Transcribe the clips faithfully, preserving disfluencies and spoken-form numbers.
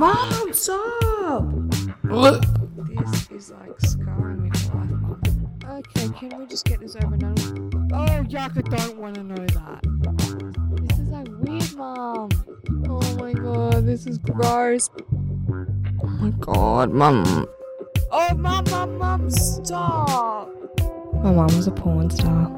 Mom, stop! This is like scarring me for life, Mom. Okay, can we just get this over and done with? Oh, yuck, I don't want to know that. This is like weird, Mom. Oh my god, this is gross. Oh my god, Mum. Oh, Mum, Mum, Mum, stop! My mum was a porn star.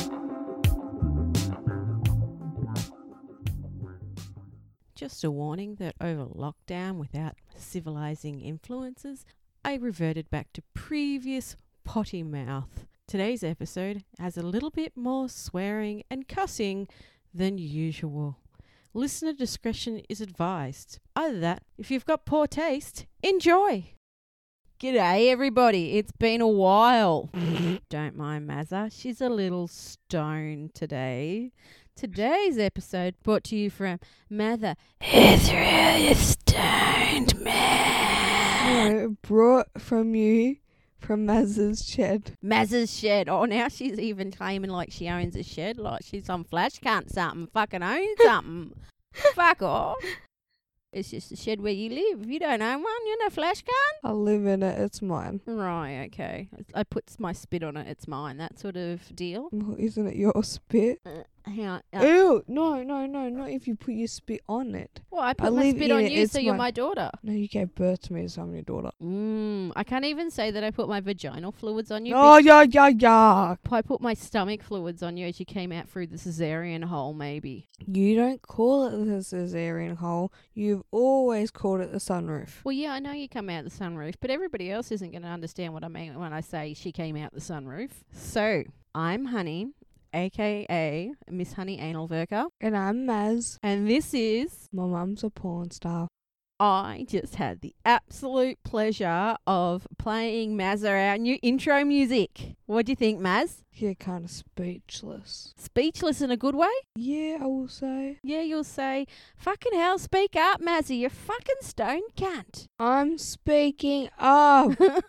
Just a warning that over lockdown, without civilizing influences, I reverted back to previous potty mouth. Today's episode has a little bit more swearing and cussing than usual. Listener discretion is advised. Either that, if you've got poor taste, enjoy! G'day everybody, it's been a while. Don't mind Mazza, she's a little stoned today. Today's episode brought to you from Mather. It's really stoned, man. No, brought from you from Maz's shed. Maz's shed. Oh, now she's even claiming like she owns a shed, like she's on Flash Cunt something, fucking owns something. Fuck off. It's just a shed where you live. You don't own one. You're no Flash Cunt. I live in it. It's mine. Right, okay. I put my spit on it. It's mine. That sort of deal. Well, isn't it your spit? Uh, hang on. Uh, Ew! No, no, no, not if you put your spit on it. well, I put I my live spit in on it, you, it's so you're my- my daughter. No, you gave birth to me, so I'm your daughter. Mm, I can't even say that I put my vaginal fluids on you. Oh, yeah, yeah, yeah. I put my stomach fluids on you as you came out through the cesarean hole, maybe. You don't call it the cesarean hole. You've always called it the sunroof. Well, yeah, I know you come out the sunroof, but everybody else isn't going to understand what I mean when I say she came out the sunroof. So, I'm Honey, a k a. Miss Honey Anal Worker, And I'm Maz. and this is... My mum's a porn star. I just had the absolute pleasure of playing Mazza our new intro music. What do you think, Maz? Yeah, kind of speechless. Speechless in a good way? Yeah, I will say. Yeah, you'll say, fucking hell, speak up, Mazzy, you fucking stone cunt. I'm speaking up.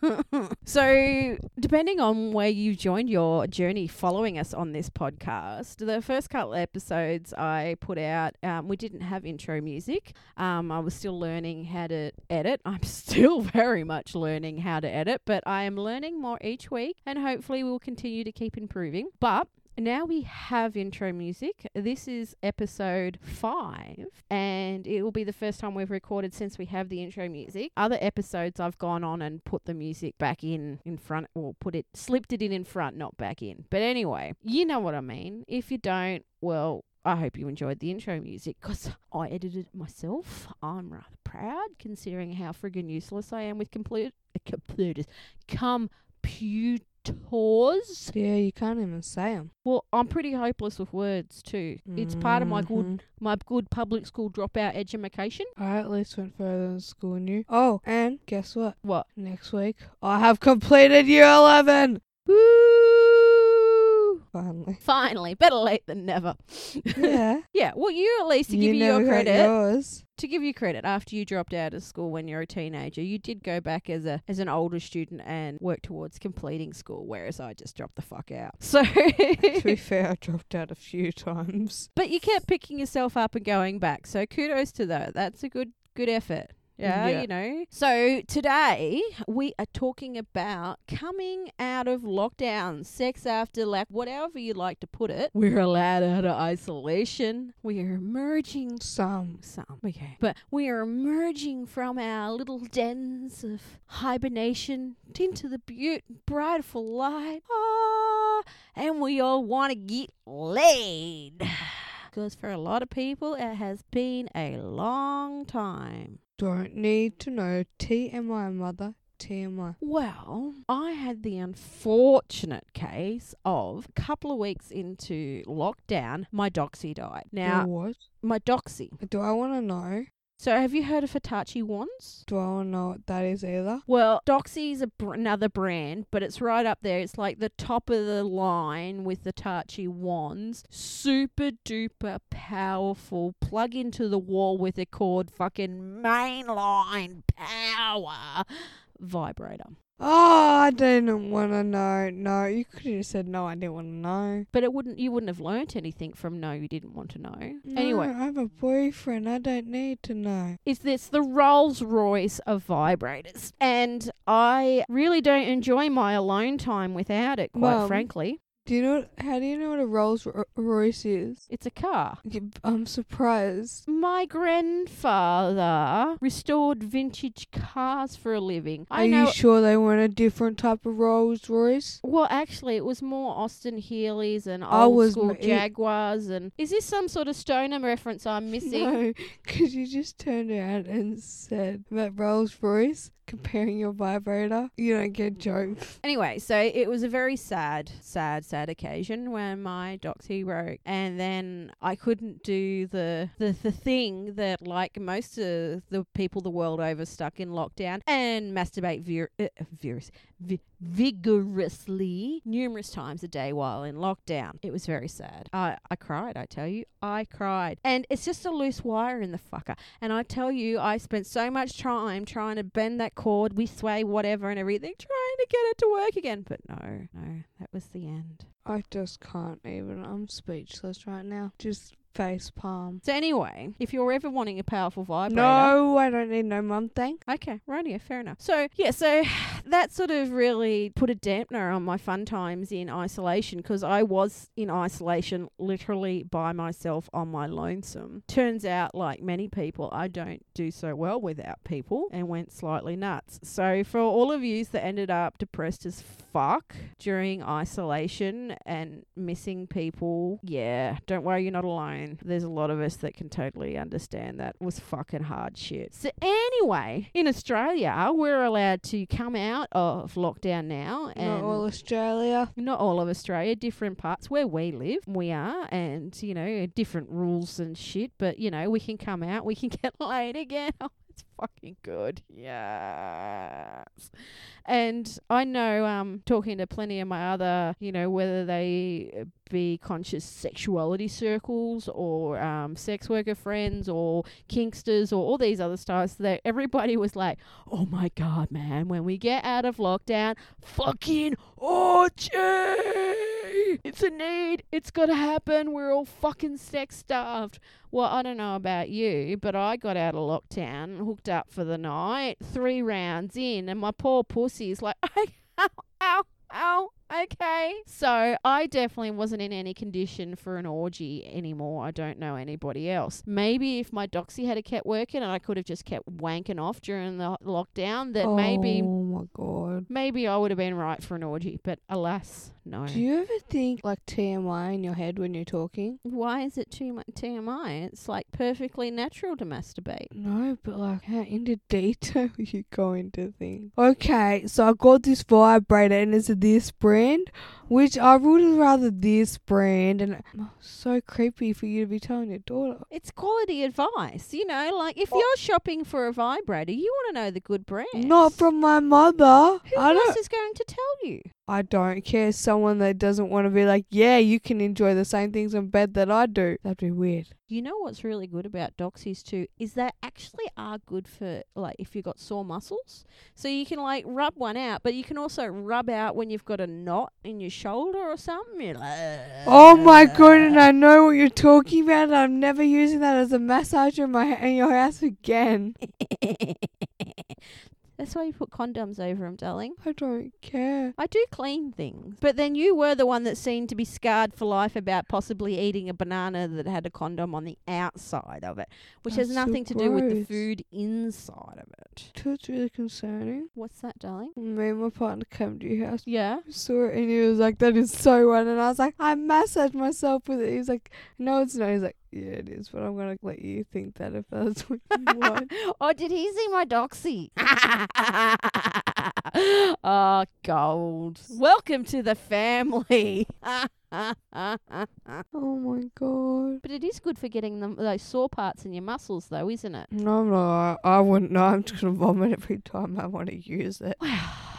So, depending on where you joined your journey following us on this podcast, the first couple of episodes I put out, um, we didn't have intro music. Um, I was still learning how to edit. I'm still very much learning how to edit, but I am learning more each week, and hopefully we'll continue to keep improving. But now we have intro music. This is episode five, and it will be the first time we've recorded since we have the intro music. Other episodes I've gone on and put the music back in in front, or put it, slipped it in in front, not back in. But anyway, you know what I mean. If you don't, well, I hope you enjoyed the intro music, because I edited it myself. I'm rather proud, considering how friggin' useless I am with complete, uh, computers. Computers. Yeah, you can't even say them. Well, I'm pretty hopeless with words too. It's part of my good my good public school dropout education. I at least went further than school than you. Oh, and guess what? What? Next week, I have completed year eleven. Woo! Finally. Finally, better late than never. Yeah. Yeah, well, you at least to give you never your got credit. yours. To give you credit, after you dropped out of school when you're a teenager, you did go back as a as an older student and work towards completing school, whereas I just dropped the fuck out. So, To be fair, I dropped out a few times. but you kept picking yourself up and going back. So kudos to that. That's a good good effort. Yeah, Yeah. you know. So today we are talking about coming out of lockdown, sex after lack, whatever you like to put it. We're allowed out of isolation. We are emerging Some. some, okay. But we are emerging from our little dens of hibernation into the beaut brightful light. Ah, and we all want to get laid. Because for a lot of people, it has been a long time. Don't need to know. T M I, mother. T M I. Well, I had the unfortunate case of a couple of weeks into lockdown, my doxy died. Now, Or what? my doxy. Do I want to know? So have you heard of Hitachi wands? Do I want to know what that is either? Well, Doxy is a br- another brand, but it's right up there. It's like the top of the line with the Hitachi wands. Super duper powerful. Plug into the wall with a cord. Fucking mainline power vibrator. Oh, I didn't want to know. No, you could have said no, I didn't want to know. But it wouldn't. You wouldn't have learnt anything from no, you didn't want to know. No, Anyway, I have a boyfriend. I don't need to know. is this the Rolls Royce of vibrators? And I really don't enjoy my alone time without it, quite Mum. frankly. Do you know? How do you know what a Rolls Ro- Royce is? It's a car. You- I'm surprised. My grandfather restored vintage cars for a living. Are I know. you sure they weren't a different type of Rolls Royce? Well, actually, it was more Austin Healey's and I old was school ma- it- Jaguars. And is this some sort of Stoner reference I'm missing? No, because you just turned around and said about Rolls Royce comparing your vibrator. You don't get jokes. Anyway, so it was a very sad, sad, sad occasion when my Doxy broke, and then I couldn't do the the, the thing that, like most of the people the world over stuck in lockdown, and masturbate vir- uh, virus, vi- vigorously numerous times a day while in lockdown. It was very sad. I I cried. I tell you, I cried, and it's just a loose wire in the fucker. And I tell you, I spent so much time trying to bend that cord, we sway, whatever, and everything, trying to get it to work again. But no, no, that was the end. I just can't even. I'm speechless right now. Just face palm. So anyway, if you're ever wanting a powerful vibrator... No, I don't need no mum, thanks. Okay, rightio, fair enough. So, yeah, so that sort of really put a dampener on my fun times in isolation, because I was in isolation literally by myself on my lonesome. Turns out, like many people, I don't do so well without people and went slightly nuts. So for all of yous that ended up depressed as fuck during isolation and missing people, yeah, don't worry, you're not alone. There's a lot of us that can totally understand that. It was fucking hard shit. So anyway, in Australia, we're allowed to come out of lockdown now. And Not all Australia. not all of Australia, different parts where we live, we are, and, you know, different rules and shit. But, you know, we can come out, we can get laid again. Oh, it's fucking good. Yes. And I know, um, talking to plenty of my other, you know, whether they be conscious sexuality circles or um, sex worker friends or kinksters or all these other styles, that everybody was like, oh my God, man, when we get out of lockdown, fucking orgy! It's a need. It's got to happen. We're all fucking sex starved. Well, I don't know about you, but I got out of lockdown, hooked up for the night, three rounds in, and my poor pussy is like, ow, ow, ow. Okay. So I definitely wasn't in any condition for an orgy anymore. I don't know anybody else. Maybe if my doxy had kept working and I could have just kept wanking off during the lockdown, that oh maybe my God. maybe I would have been right for an orgy. But alas, no. Do you ever think like T M I in your head when you're talking? Why is it too much T M I? It's like perfectly natural to masturbate. No, but like how into detail you go into things. Okay, so I got this vibrator and it's this brand, which I would rather this brand, and oh, so creepy for you to be telling your daughter. It's quality advice, you know, like if you're shopping for a vibrator, you want to know the good brand. Not from my mother. Who I else don't. is going to tell you? I don't care. Someone that doesn't want to be like, yeah, you can enjoy the same things in bed that I do. That'd be weird. You know what's really good about doxies too is they actually are good for like if you've got sore muscles. So you can like rub one out, but you can also rub out when you've got a knot in your shoulder or something. You're like, Oh my God, and I know what you're talking about. I'm never using that as a massager in my in your house again. That's why you put condoms over them, darling. I don't care. I do clean things. But then you were the one that seemed to be scarred for life about possibly eating a banana that had a condom on the outside of it, which has That's so nothing to do with the gross. food inside of it. That's really concerning. What's that, darling? Me and my partner came to your house. Yeah. We saw it and he was like, that is so one. And I was like, I massaged myself with it. He was like, no, it's not. He's like, yeah, it is, but I'm going to let you think that if that's what you want. Oh, did he see my doxy? Oh, gold. Welcome to the family. Oh my God. But it is good for getting them those sore parts in your muscles, though, isn't it? No, no, I, I wouldn't know. I'm just going to vomit every time I want to use it.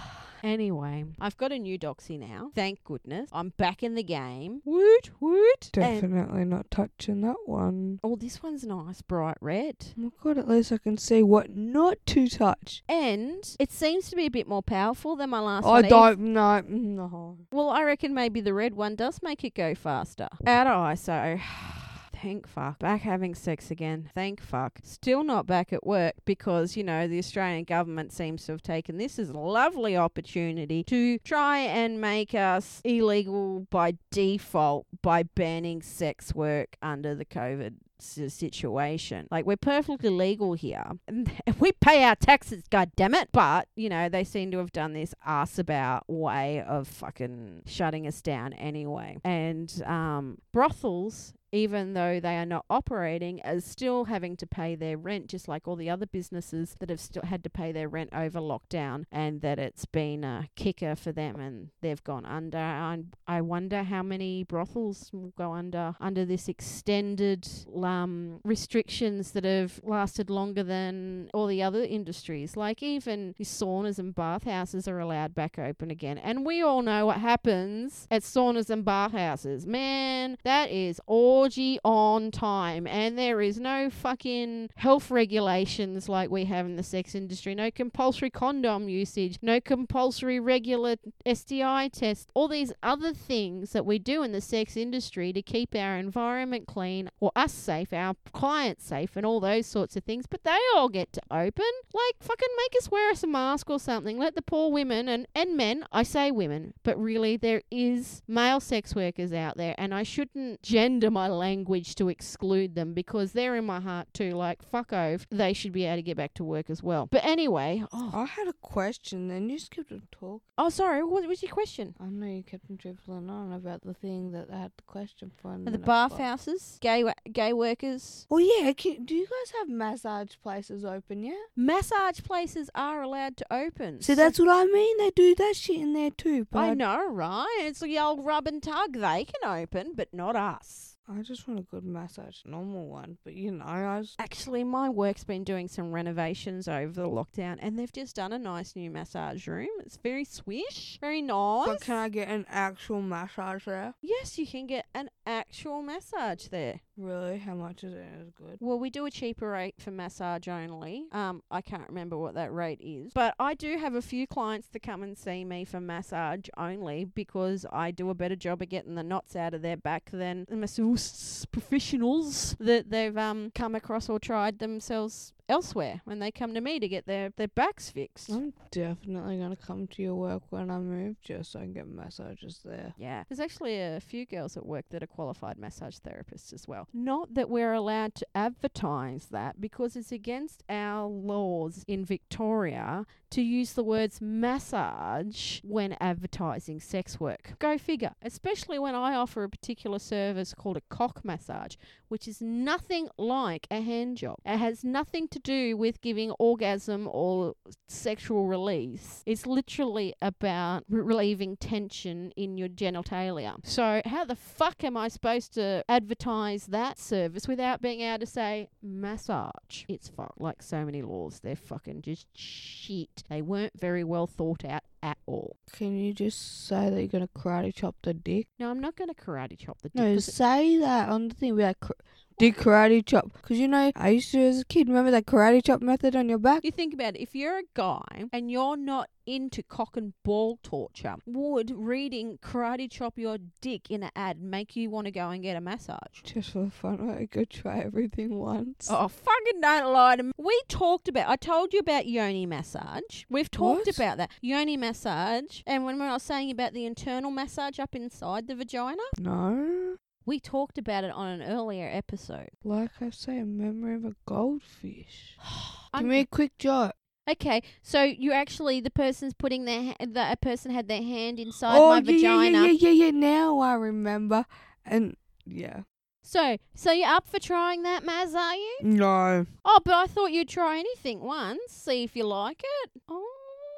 Anyway, I've got a new doxy now. Thank goodness. I'm back in the game. Woot, woot. And- Definitely not touching that one. oh, this one's nice, bright red. Oh my god, at least I can see what not to touch. And it seems to be a bit more powerful than my last I one. don't know. No. Well, I reckon maybe the red one does make it go faster. Out of I S O. Thank fuck. Back having sex again. Thank fuck. Still not back at work because, you know, the Australian government seems to have taken this as a lovely opportunity to try and make us illegal by default by banning sex work under the COVID situation. Like, we're perfectly legal here. We pay our taxes, god damn it. But, you know, they seem to have done this arse about way of fucking shutting us down anyway. And um, brothels, even though they are not operating, are still having to pay their rent, just like all the other businesses that have still had to pay their rent over lockdown, and that it's been a kicker for them and they've gone under. I, I wonder how many brothels will go under under this extended um, restrictions that have lasted longer than all the other industries. Like, even saunas and bathhouses are allowed back open again. And we all know what happens at saunas and bathhouses. Man, that is all orgy on time, and there is no fucking health regulations like we have in the sex industry. No compulsory condom usage, no compulsory regular S T I test, all these other things that we do in the sex industry to keep our environment clean, or us safe, our clients safe, and all those sorts of things. But they all get to open. Like, fucking make us wear us a mask or something. Let the poor women and, and men, I say women, but really there is male sex workers out there, and I shouldn't gender my language to exclude them because they're in my heart too. Like, fuck off. They should be able to get back to work as well. But anyway. Oh, I had a question, then you skipped a talk. oh sorry. What was your question? I know you kept on dribbling on about the thing that I had the question for. and The then I bathhouses, gay wa- gay workers. forgot. Oh yeah, can, do you guys have massage places open yet? Massage places are allowed to open. See, that's what I mean. They do that shit in there too. But I know, right? It's the old rub and tug. They can open, but not us. I just want a good massage, normal one. But you know, I was Actually, my work's been doing some renovations over the lockdown, and they've just done a nice new massage room. It's very swish, very nice. But can I get an actual massage there? Yes, you can get an actual massage there. Really? How much is it? Is it good? Well, we do a cheaper rate for massage only. Um, I can't remember what that rate is. But I do have a few clients that come and see me for massage only because I do a better job of getting the knots out of their back than the masseuse professionals that they've um come across or tried themselves elsewhere when they come to me to get their, their backs fixed. I'm definitely going to come to your work when I move just so I can get massages there. Yeah. There's actually a few girls at work that are qualified massage therapists as well. Not that we're allowed to advertise that because it's against our laws in Victoria to use the words massage when advertising sex work. Go figure. Especially when I offer a particular service called a cock massage, which is nothing like a hand job. It has nothing to do with giving orgasm or sexual release. It's literally about re- relieving tension in your genitalia. So how the fuck am I supposed to advertise that service without being able to say massage? It's fucked. Like so many laws, they're fucking just shit. They weren't very well thought out at all. Can you just say that you're going to karate chop the dick? No, I'm not going to karate chop the dick. No, 'cause it- say that on the thing. Be like, dick karate chop. Because, you know, I used to as a kid. Remember that karate chop method on your back? you think about it, if you're a guy and you're not into cock and ball torture, would reading karate chop your dick in an ad make you want to go and get a massage? Just for fun, I could try everything once. Oh, fucking don't lie to me. We talked about, I told you about yoni massage. We've talked What? about that. Yoni massage. And when I was saying about the internal massage up inside the vagina, No. we talked about it on an earlier episode. Like I say, a memory of a goldfish. I'm- Give me a quick jot. Okay, so you actually, the person's putting their, ha- the, a person had their hand inside Oh, my yeah, vagina. yeah, yeah, yeah, yeah. Now I remember. And, yeah. So, so you're up for trying that, Maz, are you? No. Oh, but I thought you'd try anything once, see if you like it. Oh.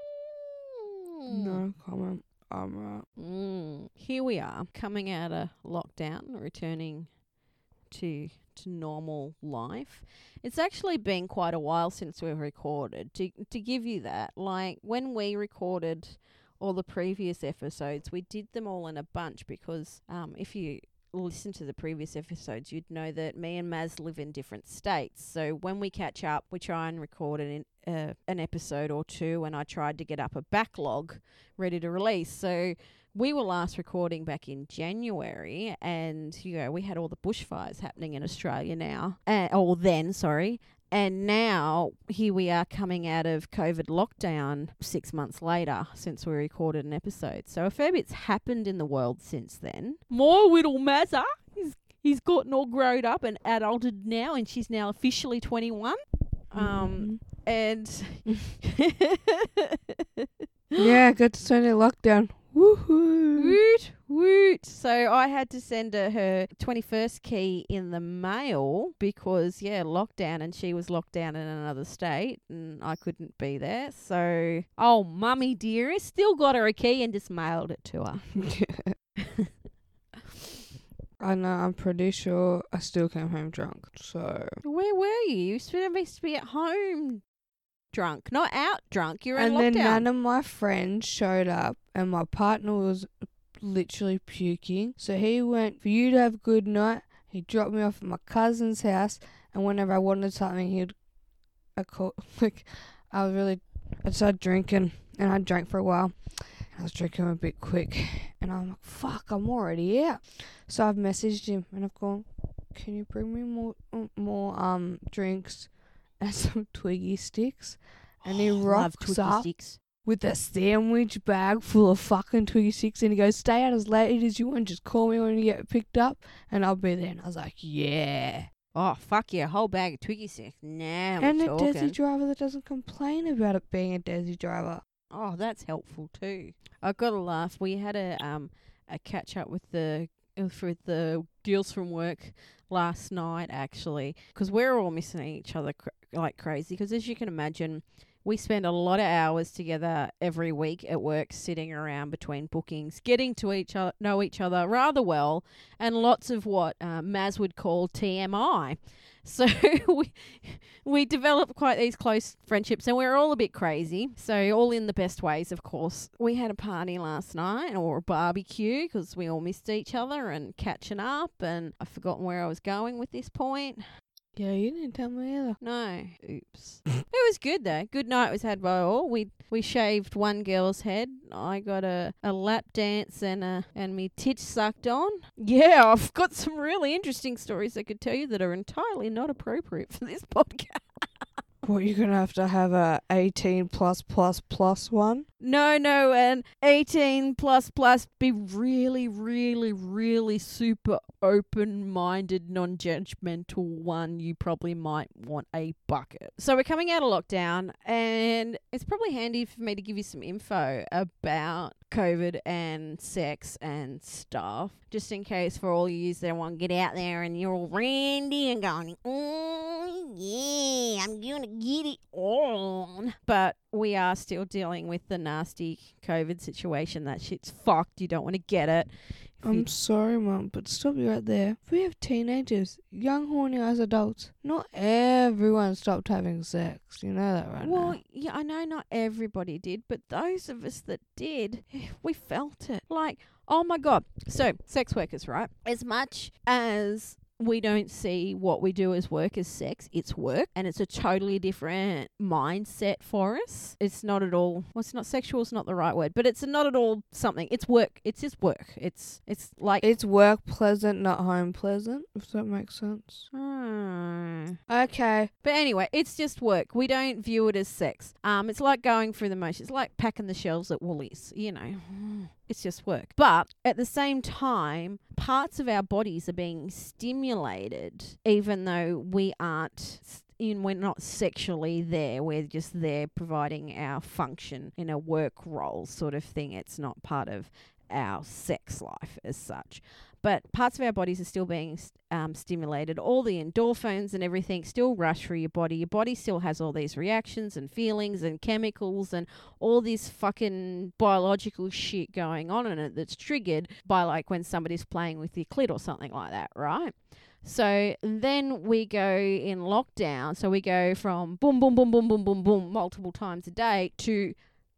No comment. I'm right. Mm. Here we are, coming out of lockdown, returning to to normal life. It's actually been quite a while since we've recorded. To to give you that, like when we recorded all the previous episodes, we did them all in a bunch because um, if you listen to the previous episodes, you'd know that me and Maz live in different states. So when we catch up, we try and record an uh, an episode or two, and I tried to get up a backlog ready to release. So we were last recording back in January, and you know we had all the bushfires happening in Australia now, uh, or then, sorry. And now here we are coming out of COVID lockdown six months later since we recorded an episode. So a fair bit's happened in the world since then. More little Mazza. He's, he's gotten all grown up and adulted now, and she's now officially twenty-one. Um, Mm-hmm. and Yeah, got to turn it lockdown. Woohoo! woot woot. So I had to send her her twenty-first key in the mail because yeah, lockdown, and she was locked down in another state, and I couldn't be there. So oh, mummy dearest, still got her a key and just mailed it to her. I know, I'm pretty sure I still came home drunk, so... Where were you? You were supposed to be at home drunk, not out drunk. You're in And lockdown. then none of my friends showed up, and my partner was literally puking. So he went, for you to have a good night, he dropped me off at my cousin's house, and whenever I wanted something, he'd... I call, like, I was really... I started drinking, and I drank for a while. I was drinking a bit quick, and I'm like, fuck, I'm already out. So I've messaged him, and I've gone, can you bring me more more um drinks and some Twiggy sticks? And he Love rocks Twiggy up sticks. with a sandwich bag full of fucking Twiggy sticks, and he goes, stay out as late as you want, just call me when you get picked up, and I'll be there. And I was like, yeah. Oh, fuck yeah, a whole bag of Twiggy sticks. Now And we're a talking. Desi driver that doesn't complain about it being a Desi driver. Oh, that's helpful too. I've got to laugh. We had a um a catch up with the with the girls from work last night actually, because we're all missing each other cr- like crazy. Because as you can imagine, we spend a lot of hours together every week at work, sitting around between bookings, getting to each other, know each other rather well, and lots of what uh, Maz would call T M I. So we we developed quite these close friendships, and we're all a bit crazy. So all in the best ways, of course. We had a party last night, or a barbecue, because we all missed each other and catching up. And I've forgotten where I was going with this point. Yeah, you didn't tell me either. No, oops. It was good though. Good night was had by all. We we shaved one girl's head. I got a, a lap dance and a and me tits sucked on. Yeah, I've got some really interesting stories I could tell you that are entirely not appropriate for this podcast. What, you're going to have to have a eighteen plus plus plus one? No, no, an eighteen plus plus, be really, really, really super open-minded, non-judgmental one. You probably might want a bucket. So we're coming out of lockdown, and it's probably handy for me to give you some info about COVID and sex and stuff, just in case for all you that want to get out there and you're all randy and going, oh yeah, I'm gonna get it on. But we are still dealing with the nasty COVID situation. That shit's fucked. You don't want to get it. If you- I'm sorry, Mum, but stop you right there. We have teenagers, young horny as adults. Not everyone stopped having sex. You know that right Well, now. yeah, I know not everybody did, but those of us that did, we felt it. Like, oh my God. So, sex workers, right? As much as we don't see what we do as work as sex, it's work, and it's a totally different mindset for us. It's not at all, well, it's not sexual, it's not the right word, but it's not at all something. It's work. It's just work. It's, it's like... It's work pleasant, not home pleasant, if that makes sense. Hmm. Okay. But anyway, it's just work. We don't view it as sex. Um, it's like going through the motions. It's like packing the shelves at Woolies, you know. It's just work. But at the same time, parts of our bodies are being stimulated, even though we aren't... In, we're not sexually there. We're just there providing our function in a work role sort of thing. It's not part of our sex life as such. But parts of our bodies are still being um, stimulated. All the endorphins and everything still rush through your body. Your body still has all these reactions and feelings and chemicals and all this fucking biological shit going on in it that's triggered by like when somebody's playing with your clit or something like that, right? So then we go in lockdown. So we go from boom, boom, boom, boom, boom, boom, boom, multiple times a day to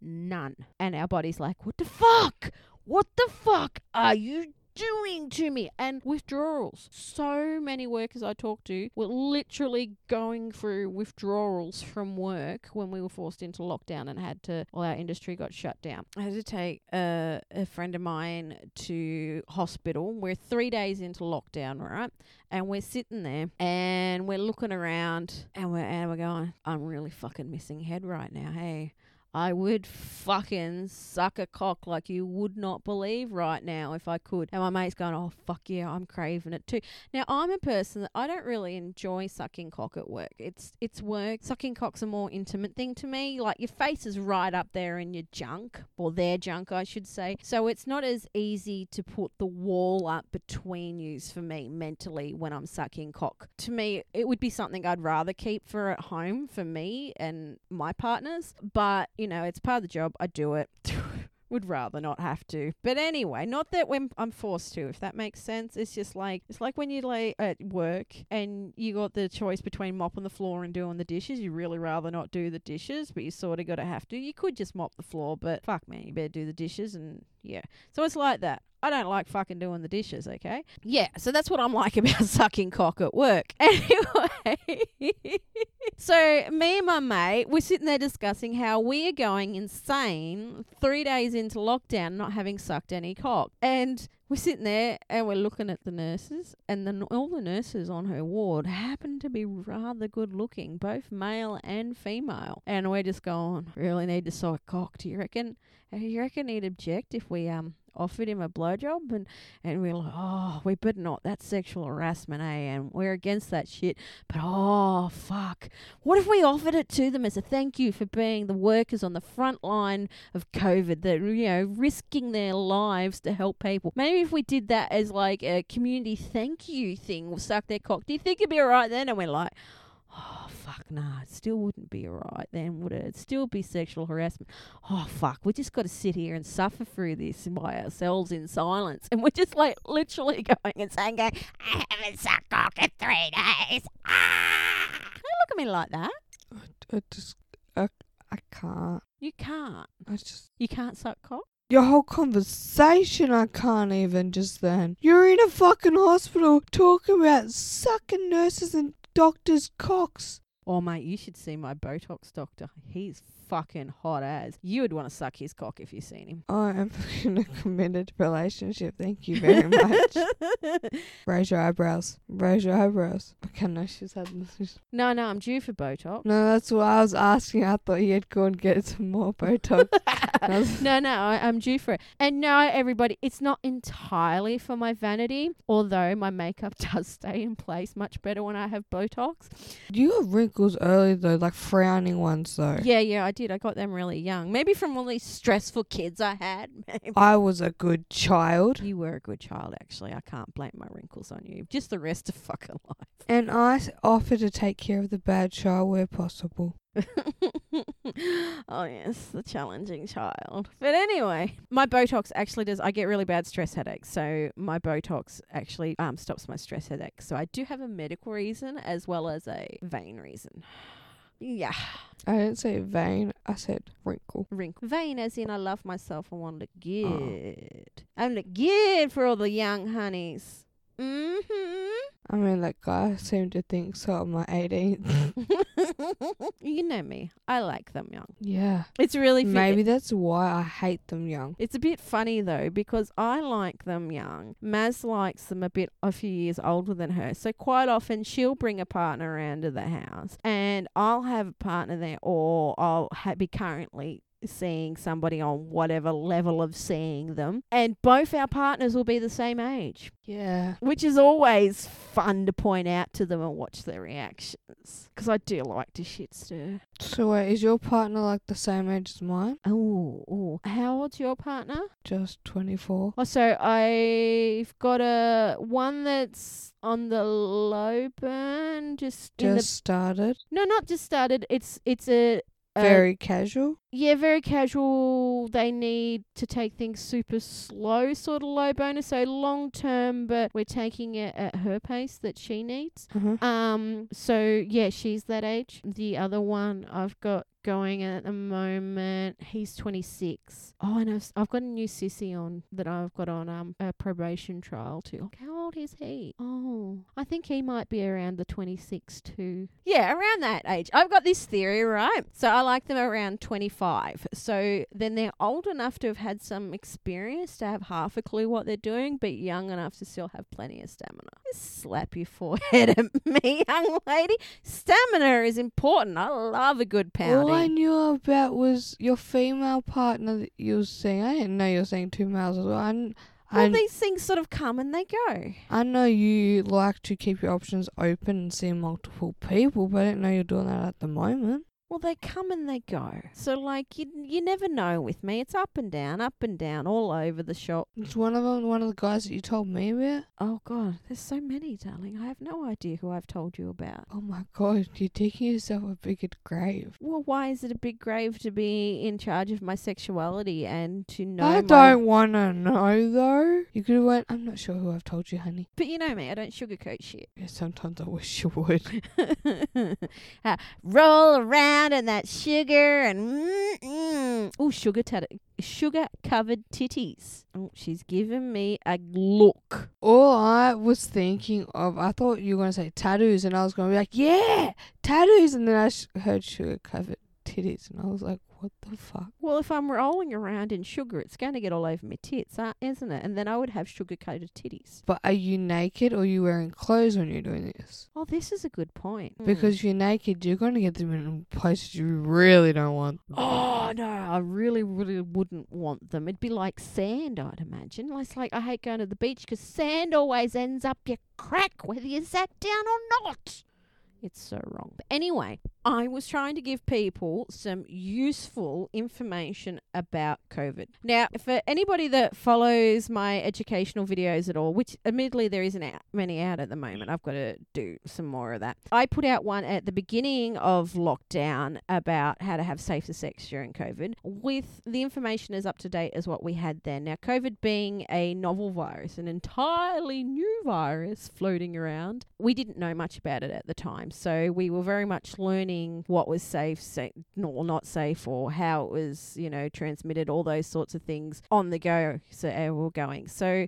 None. And our body's like, what the fuck? What the fuck are you doing to me? And withdrawals. So many workers I talked to were literally going through withdrawals from work when we were forced into lockdown and had to, well, our industry got shut down. I had to take a, a friend of mine to hospital. We're three days into lockdown, right? And we're sitting there and we're looking around and we're, and we're going, I'm really fucking missing head right now, hey. I would fucking suck a cock like you would not believe right now if I could. And my mate's going, oh, fuck yeah, I'm craving it too. Now, I'm a person that I don't really enjoy sucking cock at work. It's it's work. Sucking cock's a more intimate thing to me. Like, your face is right up there in your junk, or their junk, I should say. So it's not as easy to put the wall up between yous for me mentally when I'm sucking cock. To me, it would be something I'd rather keep for at home for me and my partners. But you know, it's part of the job. I do it. Would rather not have to. But anyway, not that when I'm forced to, if that makes sense. It's just like, it's like when you lay at work and you got the choice between mopping the floor and doing the dishes. You really rather not do the dishes, but you sort of got to have to. You could just mop the floor, but fuck man, you better do the dishes. And yeah. So it's like that. I don't like fucking doing the dishes, okay? Yeah, so that's what I'm like about sucking cock at work. Anyway, so me and my mate, we're sitting there discussing how we are going insane three days into lockdown not having sucked any cock. And we're sitting there and we're looking at the nurses, and then all the nurses on her ward happen to be rather good looking, both male and female. And we're just going, really need to suck cock, do you reckon? Do you reckon he'd object if we um offered him a blowjob? And, and we're like, oh, we better not. That's sexual harassment, eh? And we're against that shit. But, oh, fuck. What if we offered it to them as a thank you for being the workers on the front line of COVID that, you know, risking their lives to help people? Maybe if we did that as like a community thank you thing, we'll suck their cock. Do you think it'd be all right then? And we're like, oh, fuck, nah, it still wouldn't be alright then, would it? It'd still be sexual harassment. Oh, fuck, we just got to sit here and suffer through this by ourselves in silence. And we're just, like, literally going and saying, going, I haven't sucked cock in three days. Ah! Don't look at me like that. I, I just, I, I can't. You can't. I just... You can't suck cock? Your whole conversation, I can't even just then. You're in a fucking hospital talking about sucking nurses and doctors' cocks. Oh, mate, you should see my Botox doctor. He's fucking hot as. You would want to suck his cock if you've seen him. I am in a committed relationship. Thank you very much. Raise your eyebrows. Raise your eyebrows. Okay, no, she's had this. No, no, I'm due for Botox. No, that's what I was asking. I thought you'd go and get some more Botox. no, no, I, I'm due for it. And no, everybody, it's not entirely for my vanity, although my makeup does stay in place much better when I have Botox. You got wrinkles early, though, like frowning ones, though. Yeah, yeah, I did. I got them really young. Maybe from all these stressful kids I had. Maybe. I was a good child. You were a good child, actually. I can't blame my wrinkles on you. Just the rest of fucking life. And I offer to take care of the bad child where possible. Oh yes, the challenging child. But anyway, my Botox actually does, I get really bad stress headaches, so my Botox actually um stops my stress headaches. So I do have a medical reason as well as a vein reason. Yeah. I didn't say vein, I said wrinkle. Wrinkle. Vein as in I love myself and want to look good. Oh. I look good for all the young honeys. Mm-hmm. I mean, that guy seemed to think so on my eighteenth. You know me. I like them young. Yeah. It's really... Fi- Maybe that's why I hate them young. It's a bit funny, though, because I like them young. Maz likes them a bit a few years older than her. So quite often she'll bring a partner around to the house and I'll have a partner there, or I'll ha- be currently seeing somebody on whatever level of seeing them, and both our partners will be the same age. Yeah. Which is always fun to point out to them and watch their reactions, because I do like to shit stir. So wait, is your partner like the same age as mine? Oh, oh. How old's your partner? Just twenty-four. Oh, so I've got a one that's on the low burn, just Just in the, started. no, not just started. It's it's a. Uh, Very casual. yeah, very casual. They need to take things super slow, sort of low bonus. So long term, but we're taking it at her pace that she needs. Uh-huh. Um, so yeah, she's that age. The other one I've got going at the moment, he's twenty-six. Oh, and I've, I've got a new sissy on that I've got on um a probation trial too. How old is he? Oh, I think he might be around the twenty-six too. Yeah, around that age. I've got this theory, right? So I like them around twenty-five. So then they're old enough to have had some experience to have half a clue what they're doing, but young enough to still have plenty of stamina. Just slap your forehead at me, young lady. Stamina is important. I love a good pounding. All I knew about was your female partner that you were seeing. I didn't know you were seeing two males as well. I, kn- Well, I, these things sort of come and they go. I know you like to keep your options open and see multiple people, but I didn't know you're doing that at the moment. Well, they come and they go. So, like, you you never know with me. It's up and down, up and down, all over the shop. Is one of them one of the guys that you told me about? Oh, God, there's so many, darling. I have no idea who I've told you about. Oh my god, you're digging yourself a bigger grave. Well, why is it a big grave to be in charge of my sexuality and to know I my... don't want to know though. You could have went, I'm not sure who I've told you, honey. But you know me, I don't sugarcoat shit. Yeah, sometimes I wish you would. uh, roll around in that sugar and mm-mm. Oh, sugar tat- sugar covered titties. Oh, she's giving me a look. All I was thinking of, I thought you were going to say tattoos, and I was going to be like, yeah, tattoos. And then I sh- heard sugar covered titties, and I was like, what the fuck? Well, if I'm rolling around in sugar, it's going to get all over my tits, uh, isn't it? And then I would have sugar-coated titties. But are you naked or are you wearing clothes when you're doing this? Oh, this is a good point. Mm. Because if you're naked, you're going to get them in places you really don't want them. Oh, no, I really, really wouldn't want them. It'd be like sand, I'd imagine. It's like, I hate going to the beach because sand always ends up your crack, whether you sat down or not. It's so wrong. But anyway, I was trying to give people some useful information about COVID. Now, for anybody that follows my educational videos at all, which admittedly there isn't out, many out at the moment, I've got to do some more of that. I put out one at the beginning of lockdown about how to have safer sex during COVID, with the information as up to date as what we had then. Now, COVID being a novel virus, an entirely new virus floating around, we didn't know much about it at the time. So we were very much learning what was safe, safe or not safe, or how it was, you know, transmitted, all those sorts of things on the go. So uh, we're going. So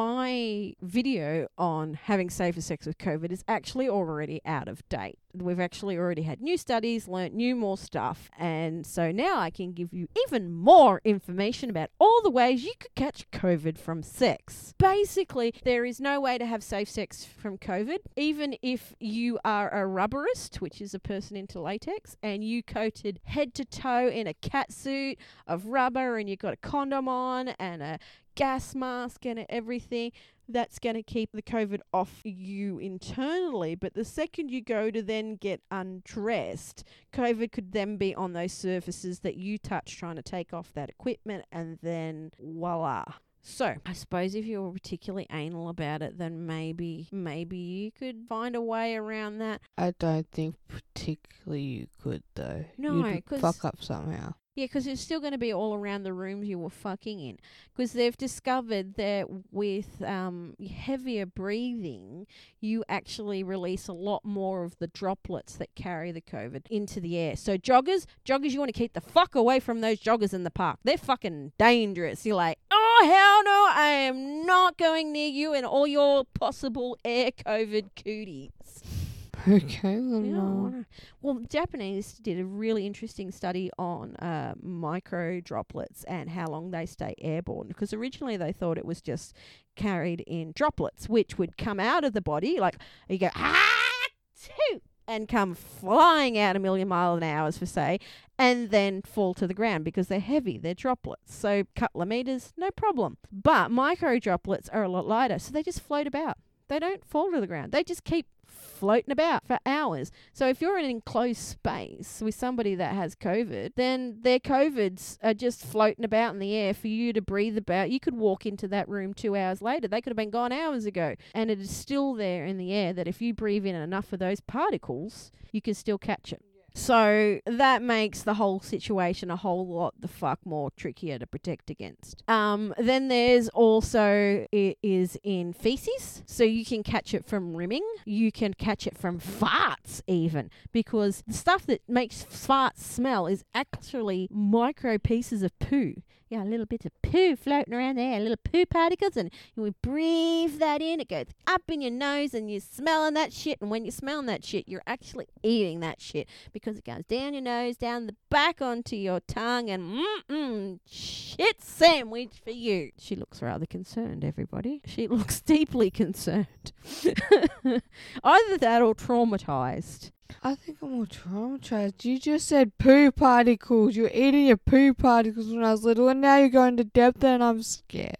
my video on having safer sex with COVID is actually already out of date. We've actually already had new studies, learnt new more stuff. And so now I can give you even more information about all the ways you could catch COVID from sex. Basically, there is no way to have safe sex from COVID, even if you are a rubberist, which is a person into latex, and you coated head to toe in a cat suit of rubber and you've got a condom on and a gas mask and everything. That's going to keep the COVID off you internally. But the second you go to then get undressed, COVID could then be on those surfaces that you touch trying to take off that equipment, and then voila. So, I suppose if you're particularly anal about it, then maybe maybe you could find a way around that. I don't think particularly you could, though. No, You'd 'cause- fuck up somehow. Yeah, because it's still going to be all around the rooms you were fucking in. Because they've discovered that with um, heavier breathing, you actually release a lot more of the droplets that carry the COVID into the air. So joggers, joggers, you want to keep the fuck away from those joggers in the park. They're fucking dangerous. You're like, oh, hell no, I am not going near you and all your possible air COVID cooties. Okay, well, Yeah, I no. wanna- Well, Japanese did a really interesting study on uh, micro droplets and how long they stay airborne, because originally they thought it was just carried in droplets, which would come out of the body, like you go, ah, two, and come flying out a million miles an hour, for say, and then fall to the ground because they're heavy, they're droplets. So couple of meters, no problem. But micro droplets are a lot lighter, so they just float about. They don't fall to the ground. They just keep floating about for hours. So if you're in an enclosed space with somebody that has COVID, then their COVIDs are just floating about in the air for you to breathe about. You could walk into that room two hours later. They could have been gone hours ago. And it is still there in the air that if you breathe in enough of those particles, you can still catch it. So that makes the whole situation a whole lot the fuck more trickier to protect against. Um, then there's also, it is in feces. So you can catch it from rimming. You can catch it from farts even, because the stuff that makes farts smell is actually micro pieces of poo. Yeah, a little bit of poo floating around there, little poo particles, and you breathe that in, it goes up in your nose and you're smelling that shit, and when you're smelling that shit, you're actually eating that shit because it goes down your nose, down the back onto your tongue, and mm-mm, shit sandwich for you. She looks rather concerned, everybody. She looks deeply concerned. Either that or traumatized. I think I'm more traumatized. You just said poo particles. You're eating your poo particles when I was little, and now you're going to depth, and I'm scared.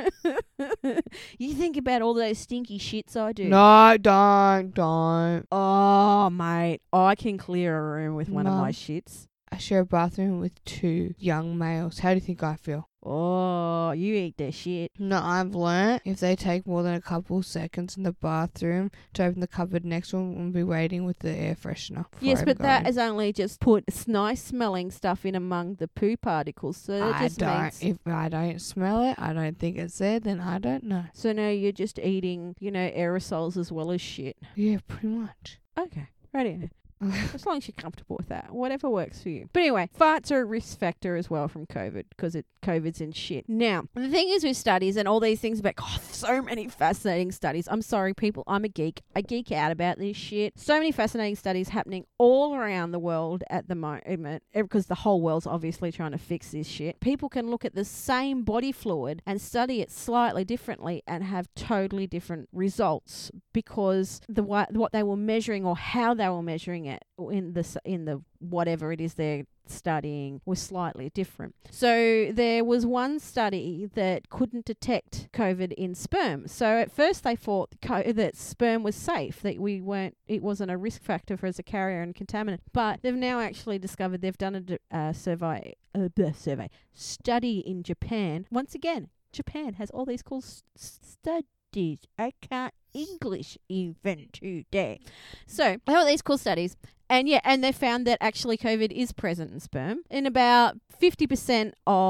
You think about all those stinky shits I do. No, don't, don't. Oh, mate, I can clear a room with one Mum. of my shits. I share a bathroom with two young males. How do you think I feel? Oh, you eat their shit. No, I've learnt if they take more than a couple seconds in the bathroom to open the cupboard next one, we'll be waiting with the air freshener. Yes, but going. that is only just put s- nice smelling stuff in among the poo particles. So that I just don't. means. If I don't smell it, I don't think it's there, then I don't know. So now you're just eating, you know, aerosols as well as shit. Yeah, pretty much. Okay, right in. As long as you're comfortable with that. Whatever works for you. But anyway, farts are a risk factor as well from COVID because it COVID's in shit. Now, the thing is with studies and all these things about, God, so many fascinating studies. I'm sorry, people. I'm a geek. I geek out about this shit. So many fascinating studies happening all around the world at the moment because the whole world's obviously trying to fix this shit. People can look at the same body fluid and study it slightly differently and have totally different results because the what they were measuring or how they were measuring it in the in the whatever it is they're studying was slightly different. So there was one study that couldn't detect COVID in sperm. So at first they thought co- that sperm was safe, that we weren't, it wasn't a risk factor for as a carrier and contaminant. But they've now actually discovered they've done a d- uh, survey, uh, bleh, survey study in Japan. Once again, Japan has all these cool s- studies. I can't English even today. So they have these cool studies. And yeah, and they found that actually COVID is present in sperm in about fifty percent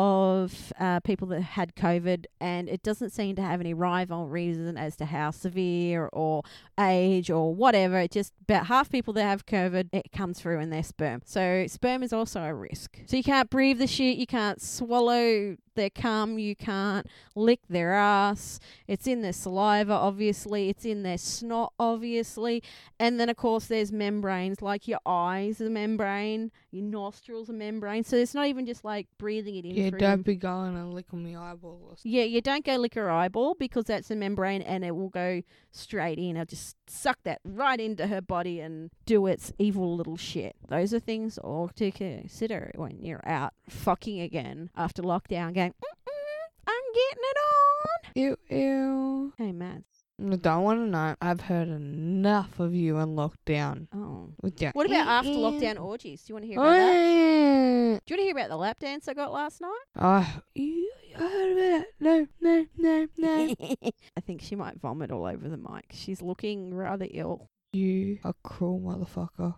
of uh, people that had COVID, and it doesn't seem to have any rhyme or reason as to how severe or age or whatever. It just about half people that have COVID, it comes through in their sperm. So sperm is also a risk. So you can't breathe the shit, you can't swallow their cum, you can't lick their ass. It's in their saliva, obviously. It's in their snot, obviously. And then, of course, there's membranes, like your eyes are membrane, your nostrils are membrane. So it's not even just like breathing it in Yeah, through don't them. be going and licking my eyeball or something. Yeah, you don't go lick her eyeball because that's a membrane and it will go straight in. It'll just suck that right into her body and do its evil little shit. Those are things all to consider when you're out fucking again after lockdown going, Mm-mm, I'm getting it on. Ew, ew. Hey, Matt. I don't want to know. I've heard enough of you in lockdown. Oh. With your What about after eh, eh. lockdown orgies? Do you want to hear about that? Oh, Do you want to hear about the lap dance I got last night? oh, you I heard about it. No, no, no, no. I think she might vomit all over the mic. She's looking rather ill. You a cruel motherfucker.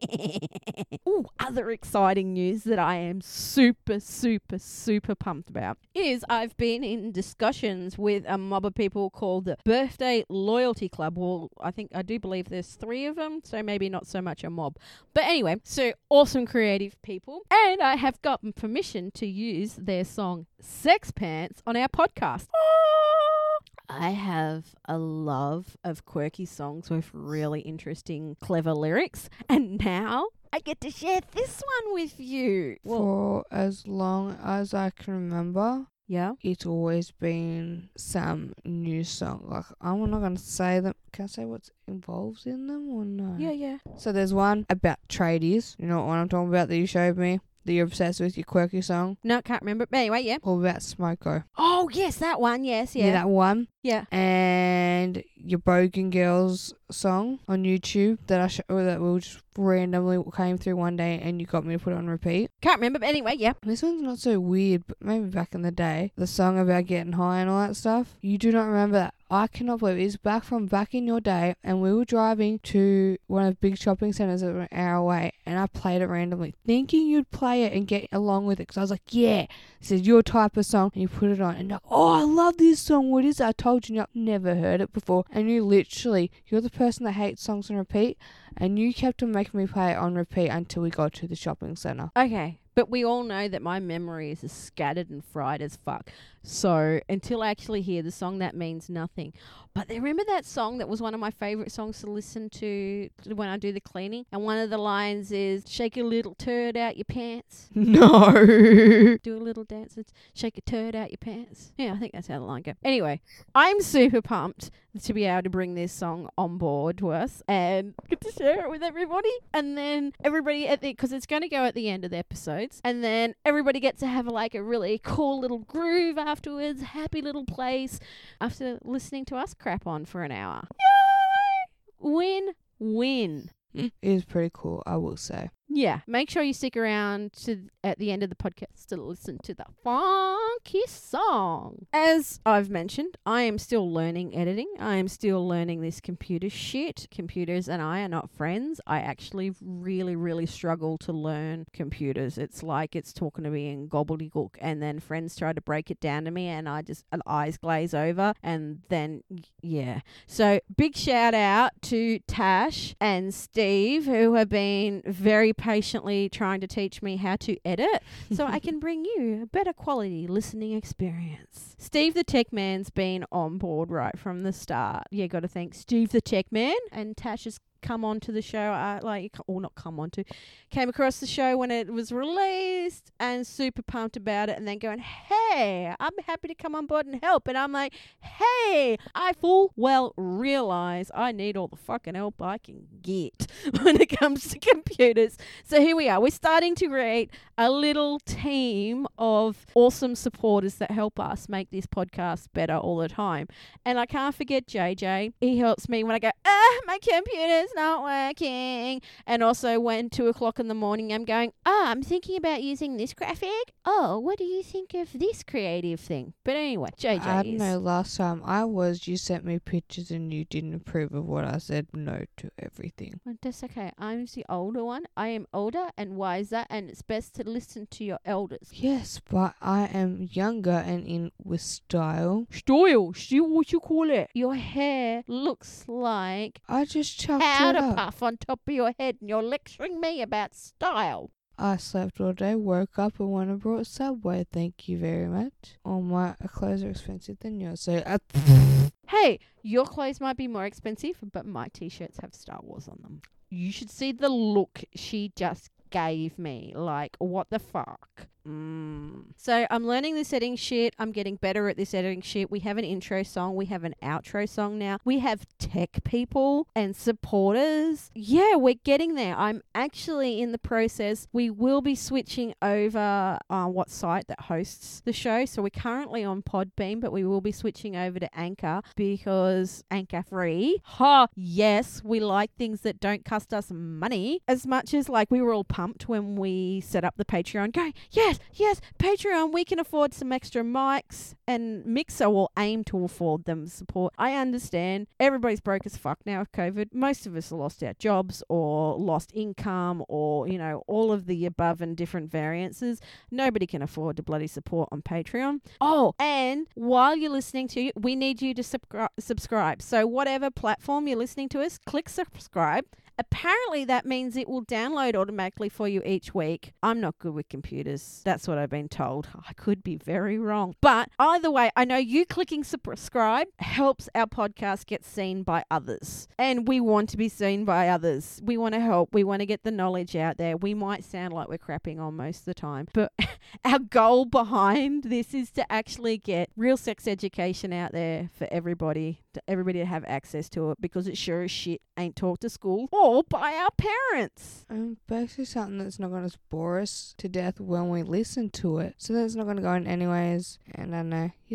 Ooh, other exciting news that I am super, super, super pumped about is I've been in discussions with a mob of people called the Birthday Loyalty Club. Well, I think, I do believe there's three of them, so maybe not so much a mob. But anyway, so awesome creative people. And I have gotten permission to use their song Sex Pants on our podcast. I have a love of quirky songs with really interesting, clever lyrics. And now I get to share this one with you. Well, For as long as I can remember, yeah. it's always been some new song. Like, I'm not going to say them. Can I say what's involved in them or no? Yeah, yeah. So there's one about tradies. You know what I'm talking about that you showed me? That you're obsessed with, your quirky song. No, can't remember. But anyway, yeah. All about Smoko. Oh, yes, that one. Yes, yeah. Yeah, that one. Yeah. And your Bogan Girls song on YouTube that I sh- or that will just randomly came through one day and you got me to put it on repeat. Can't remember, but anyway, yeah. This one's not so weird, but maybe back in the day, the song about getting high and all that stuff. You do not remember that. I cannot believe it. It's back from back in your day, and we were driving to one of the big shopping centres that were an hour away, and I played it randomly, thinking you'd play it and get along with it, because I was like, yeah, this is your type of song, and you put it on, and you're like, oh, I love this song, what is it? I told you, I've never heard it before, and you literally, you're the person that hates songs on repeat, and you kept on making me play it on repeat until we got to the shopping centre. Okay. But we all know that my memory is as scattered and fried as fuck. So until I actually hear the song, that means nothing. But remember that song that was one of my favourite songs to listen to when I do the cleaning? And one of the lines is, shake a little turd out your pants. No. Do a little dance and shake a turd out your pants. Yeah, I think that's how the line goes. Anyway, I'm super pumped to be able to bring this song on board to us and get to share it with everybody. And then everybody at the, because it's going to go at the end of the episodes. And then everybody gets to have like a really cool little groove afterwards, happy little place after listening to us crap on for an hour. Yay! Win, win. It is pretty cool, I will say. Yeah, make sure you stick around to at the end of the podcast to listen to the funky song. As I've mentioned, I am still learning editing. I am still learning this computer shit. Computers and I are not friends. I actually really, really struggle to learn computers. It's like it's talking to me in gobbledygook, and then friends try to break it down to me, and I just uh, eyes glaze over, and then yeah. So big shout out to Tash and Steve, who have been very patiently trying to teach me how to edit so I can bring you a better quality listening experience. Steve the Tech Man's been on board right from the start. Yeah, got to thank Steve the Tech Man, and Tash has come on to the show, uh, like, or not come on to, came across the show when it was released and super pumped about it, and then going, hey, I'm happy to come on board and help. And I'm like, hey, I full well realize I need all the fucking help I can get when it comes to computers. So here we are. We're starting to create a little team of awesome supporters that help us make this podcast better all the time. And I can't forget J J. He helps me when I go, ah, my computer's not working. And also when two o'clock in the morning I'm going, ah, I'm thinking about using this graphic. Oh, what do you think of this creative thing? But anyway, J J I don't is. know, last time I was, you sent me pictures and you didn't approve of what I said no to everything. Well, that's okay. I'm the older one. I am older and wiser, and it's best to listen to your elders. Yes, but I am younger and in with style. Style, see what you call it. Your hair looks like I just chucked powder it up. puff on top of your head, and you're lecturing me about style. I slept all day, woke up and went and brought Subway. Thank you very much. All my clothes are expensive than yours, so I Hey, your clothes might be more expensive, but my t-shirts have Star Wars on them. You should see the look she just gave me. Like, what the fuck? Mm. So I'm learning this editing shit. I'm getting better at this editing shit. We have an intro song. We have an outro song now. We have tech people and supporters. Yeah, we're getting there. I'm actually in the process. We will be switching over uh, what site that hosts the show. So we're currently on Podbean, but we will be switching over to Anchor because Anchor free. Ha! Yes, we like things that don't cost us money. As much as like we were all pumped when we set up the Patreon, going, yes, yes, Patreon, we can afford some extra mics, and Mixer will aim to afford them support. I understand everybody's broke as fuck now with COVID. Most of us lost our jobs or lost income or, you know, all of the above and different variances. Nobody can afford to bloody support on Patreon. Oh, and while you're listening to it, we need you to subscri- subscribe. So whatever platform you're listening to us, click subscribe. Apparently that means it will download automatically for you each week. I'm not good with computers. That's what I've been told. I could be very wrong. But either way, I know you clicking subscribe helps our podcast get seen by others. And we want to be seen by others. We want to help. We want to get the knowledge out there. We might sound like we're crapping on most of the time. But our goal behind this is to actually get real sex education out there for everybody. To everybody to have access to it, because it sure as shit ain't taught to school or by our parents. Um, basically something that's not going to bore us to death when we listen to it. So that's not going to go in anyways. And I know, yes,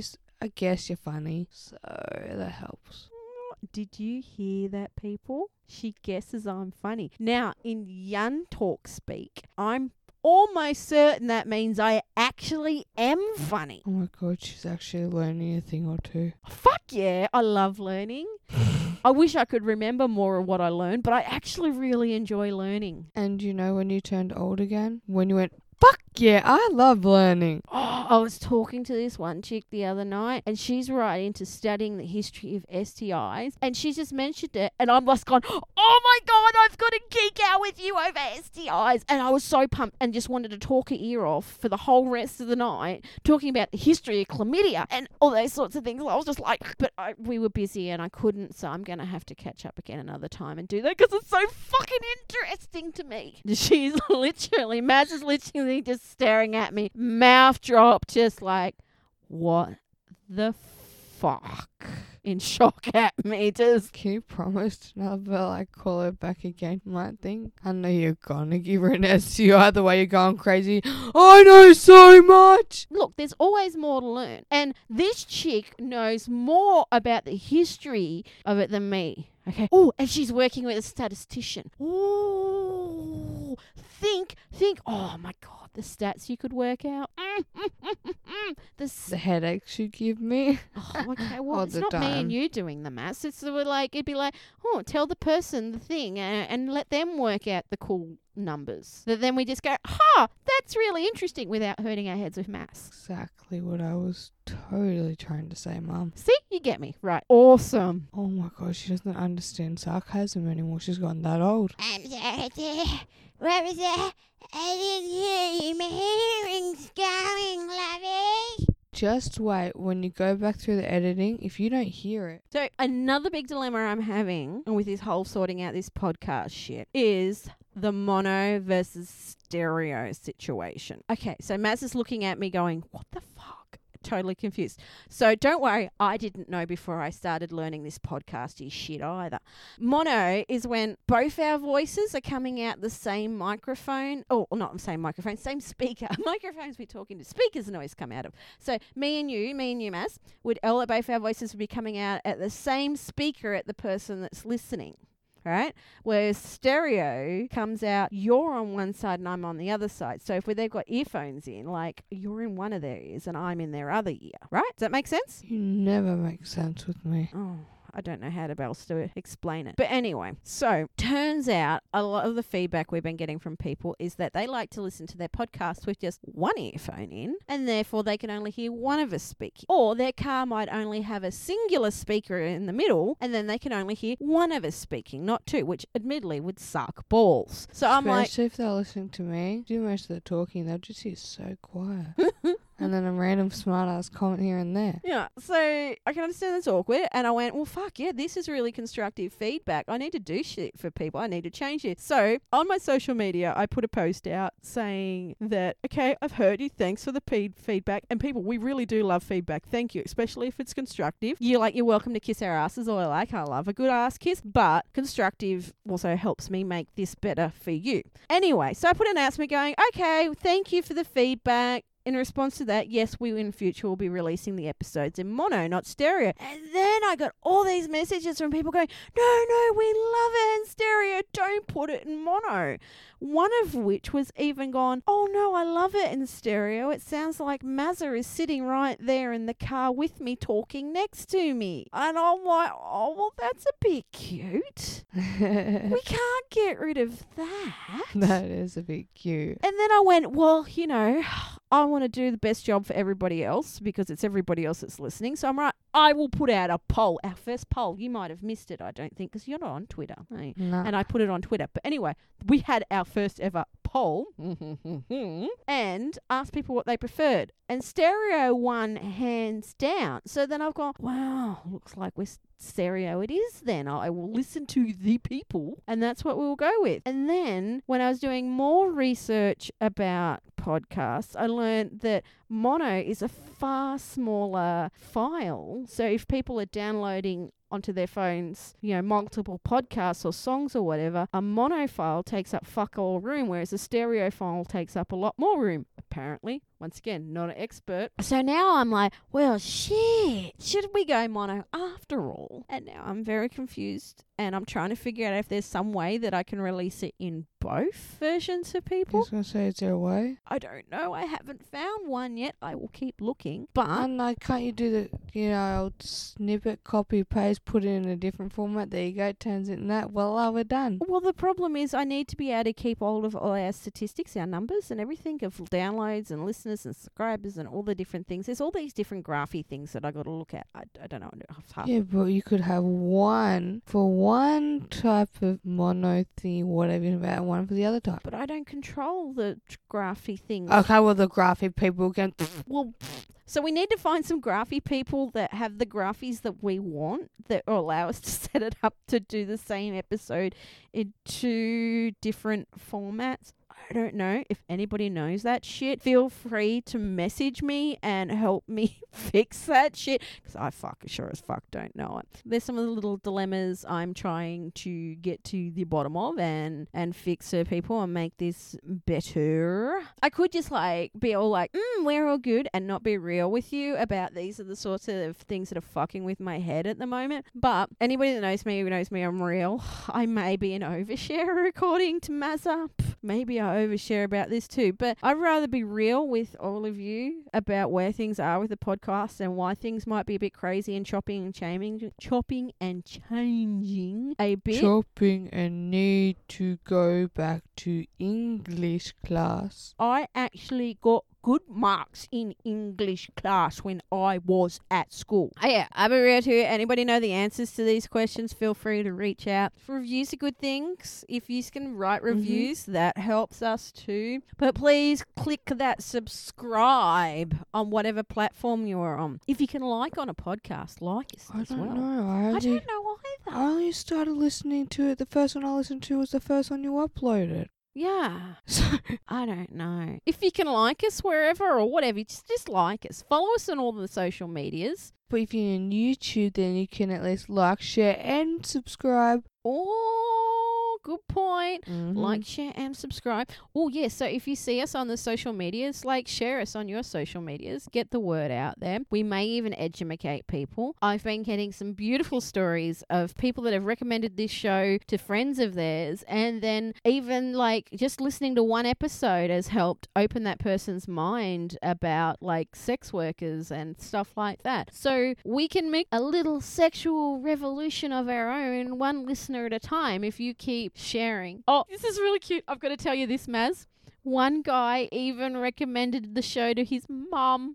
I guess you're funny, so that helps. Did you hear that, people? She guesses I'm funny. Now, in Yun Talk speak, I'm almost certain that means I actually am funny. Oh my god, she's actually learning a thing or two. Fuck yeah, I love learning. I wish I could remember more of what I learned, but I actually really enjoy learning. And you know when you turned old again? When you went, fuck yeah, I love learning. Oh, I was talking to this one chick the other night, and she's right into studying the history of S T Is, and she just mentioned it, and I'm just gone, oh my god, I've got to geek out with you over S T Is. And I was so pumped and just wanted to talk her ear off for the whole rest of the night, talking about the history of chlamydia and all those sorts of things. I was just like, but I, we were busy and I couldn't, so I'm going to have to catch up again another time and do that because it's so fucking interesting to me. She's literally, Maz is literally just staring at me, mouth dropped, just like, what the fuck? In shock at me, just. Can you promise to never like call her back again? Might think. I know you're gonna give her an S T I the way you're going crazy. I know so much. Look, there's always more to learn. And this chick knows more about the history of it than me. Okay. Oh, and she's working with a statistician. Ooh. Think, think. Oh my God. The stats you could work out. Mm, mm, mm, mm, mm. The, s- The headaches you give me. oh, okay, well, All it's the not me time. and you doing the maths. It's sort of like, it'd be like, oh, tell the person the thing and, and let them work out the cool numbers. But then we just go, ha, that's really interesting without hurting our heads with maths. Exactly what I was totally trying to say, Mum. See, you get me. Right. Awesome. Oh my god, she doesn't understand sarcasm anymore. She's gotten that old. I'm sorry, dear. What was that? I didn't hear you. My hearing's going, lovey. Just wait. When you go back through the editing, if you don't hear it. So another big dilemma I'm having with this whole sorting out this podcast shit is the mono versus stereo situation. Okay, so Maz is looking at me going, what the fuck? Totally confused. So don't worry, I didn't know before I started learning this podcasty shit either. Mono is when both our voices are coming out the same microphone. Oh, not the same microphone, same speaker. Microphones we're talking to, speakers noise come out of. So me and you, me and you, Maz, would all both our voices would be coming out at the same speaker at the person that's listening. Right? Whereas stereo comes out, you're on one side and I'm on the other side. So if they've got earphones in, like you're in one of their ears and I'm in their other ear. Right? Does that make sense? You never make sense with me. Oh, I don't know how to else to explain it. But anyway, so turns out a lot of the feedback we've been getting from people is that they like to listen to their podcast with just one earphone in, and therefore they can only hear one of us speaking. Or their car might only have a singular speaker in the middle, and then they can only hear one of us speaking, not two, which admittedly would suck balls. So I'm like, Especially if they're listening to me. Do most of the talking, they'll just hear so quiet. And then a random smart ass comment here and there. yeah, so I can understand it's awkward. And I went, well, fuck, yeah, this is really constructive feedback. I need to do shit for people. I need to change it. So on my social media, I put a post out saying that, okay, I've heard you. Thanks for the pe- feedback. And people, we really do love feedback. Thank you, especially if it's constructive. You're like, you're welcome to kiss our asses all I like. I love a good ass kiss. But constructive also helps me make this better for you. Anyway, so I put an announcement going, okay, thank you for the feedback. In response to that, yes, we in future will be releasing the episodes in mono, not stereo. And then I got all these messages from people going, no, no, we love it in stereo. Don't put it in mono. One of which was even gone, oh no, I love it in stereo. It sounds like Mazza is sitting right there in the car with me talking next to me. And I'm like, oh, well, that's a bit cute. We can't get rid of that. That is a bit cute. And then I went, well, you know, I want to do the best job for everybody else because it's everybody else that's listening. So I'm right. I will put out a poll, our first poll. You might have missed it, I don't think, because you're not on Twitter. Hey? No. And I put it on Twitter. But anyway, we had our first ever poll and asked people what they preferred. And stereo won hands down. So then I've gone, wow, looks like we're stereo it is then. I will listen to the people and that's what we'll go with. And then when I was doing more research about podcasts, I learned that mono is a far smaller file. So if people are downloading onto their phones, you know, multiple podcasts or songs or whatever, a mono file takes up fuck all room, whereas a stereo file takes up a lot more room, apparently. Once again, not an expert. So now I'm like, well, shit, should we go mono after all? And now I'm very confused, and I'm trying to figure out if there's some way that I can release it in both versions for I people. was going to say, is there a way? I don't know. I haven't found one yet. I will keep looking. But And like, can't you do the, you know, old snippet, copy, paste, put it in a different format? There you go, it turns into that. Voila, we're done. well, the problem is I need to be able to keep all of all our statistics, our numbers and everything of downloads and listeners and subscribers and all the different things. There's all these different graphy things that I got to look at. I, I don't know. Half. Yeah, but you could have one for one type of mono thing, whatever you're about, and one for the other type. But I don't control the t- graphy things. Okay, well, the graphic people can. Well, so we need to find some graphy people that have the graphies that we want that will allow us to set it up to do the same episode in two different formats. I don't know if anybody knows that shit. Feel free to message me and help me fix that shit, because I fuck sure as fuck don't know it. There's some of the little dilemmas I'm trying to get to the bottom of and and fix for people and make this better. I could just like be all like, mm, we're all good, and not be real with you about these are the sorts of things that are fucking with my head at the moment. But anybody that knows me knows me, I'm real. I may be an overshare according to Mazza. Pff, maybe I overshare about this too, but I'd rather be real with all of you about where things are with the podcast and why things might be a bit crazy and chopping and changing, chopping and changing a bit. Chopping and need to go back to English class. I actually got good marks in English class when I was at school. Oh yeah, I'll be real to you. Anybody know the answers to these questions, feel free to reach out. Reviews are good things. If you can write reviews, mm-hmm. that helps us too. But please click that subscribe on whatever platform you're on. If you can like on a podcast, like us I as don't well. know. I, only, I don't know either. I only started listening to it. The first one I listened to was the first one you uploaded. Yeah. So I don't know. If you can like us wherever or whatever, just, just like us. Follow us on all the social medias. But if you're on YouTube, then you can at least like, share, and subscribe. Oh, good point. Mm-hmm. Like, share, and subscribe. Oh, yeah. So if you see us on the social medias, like, share us on your social medias. Get the word out there. We may even educate people. I've been getting some beautiful stories of people that have recommended this show to friends of theirs. And then even, like, just listening to one episode has helped open that person's mind about, like, sex workers and stuff like that. So we can make a little sexual revolution of our own, one listener at a time, if you keep sharing. Oh, this is really cute. I've got to tell you this, Maz. One guy even recommended the show to his mum.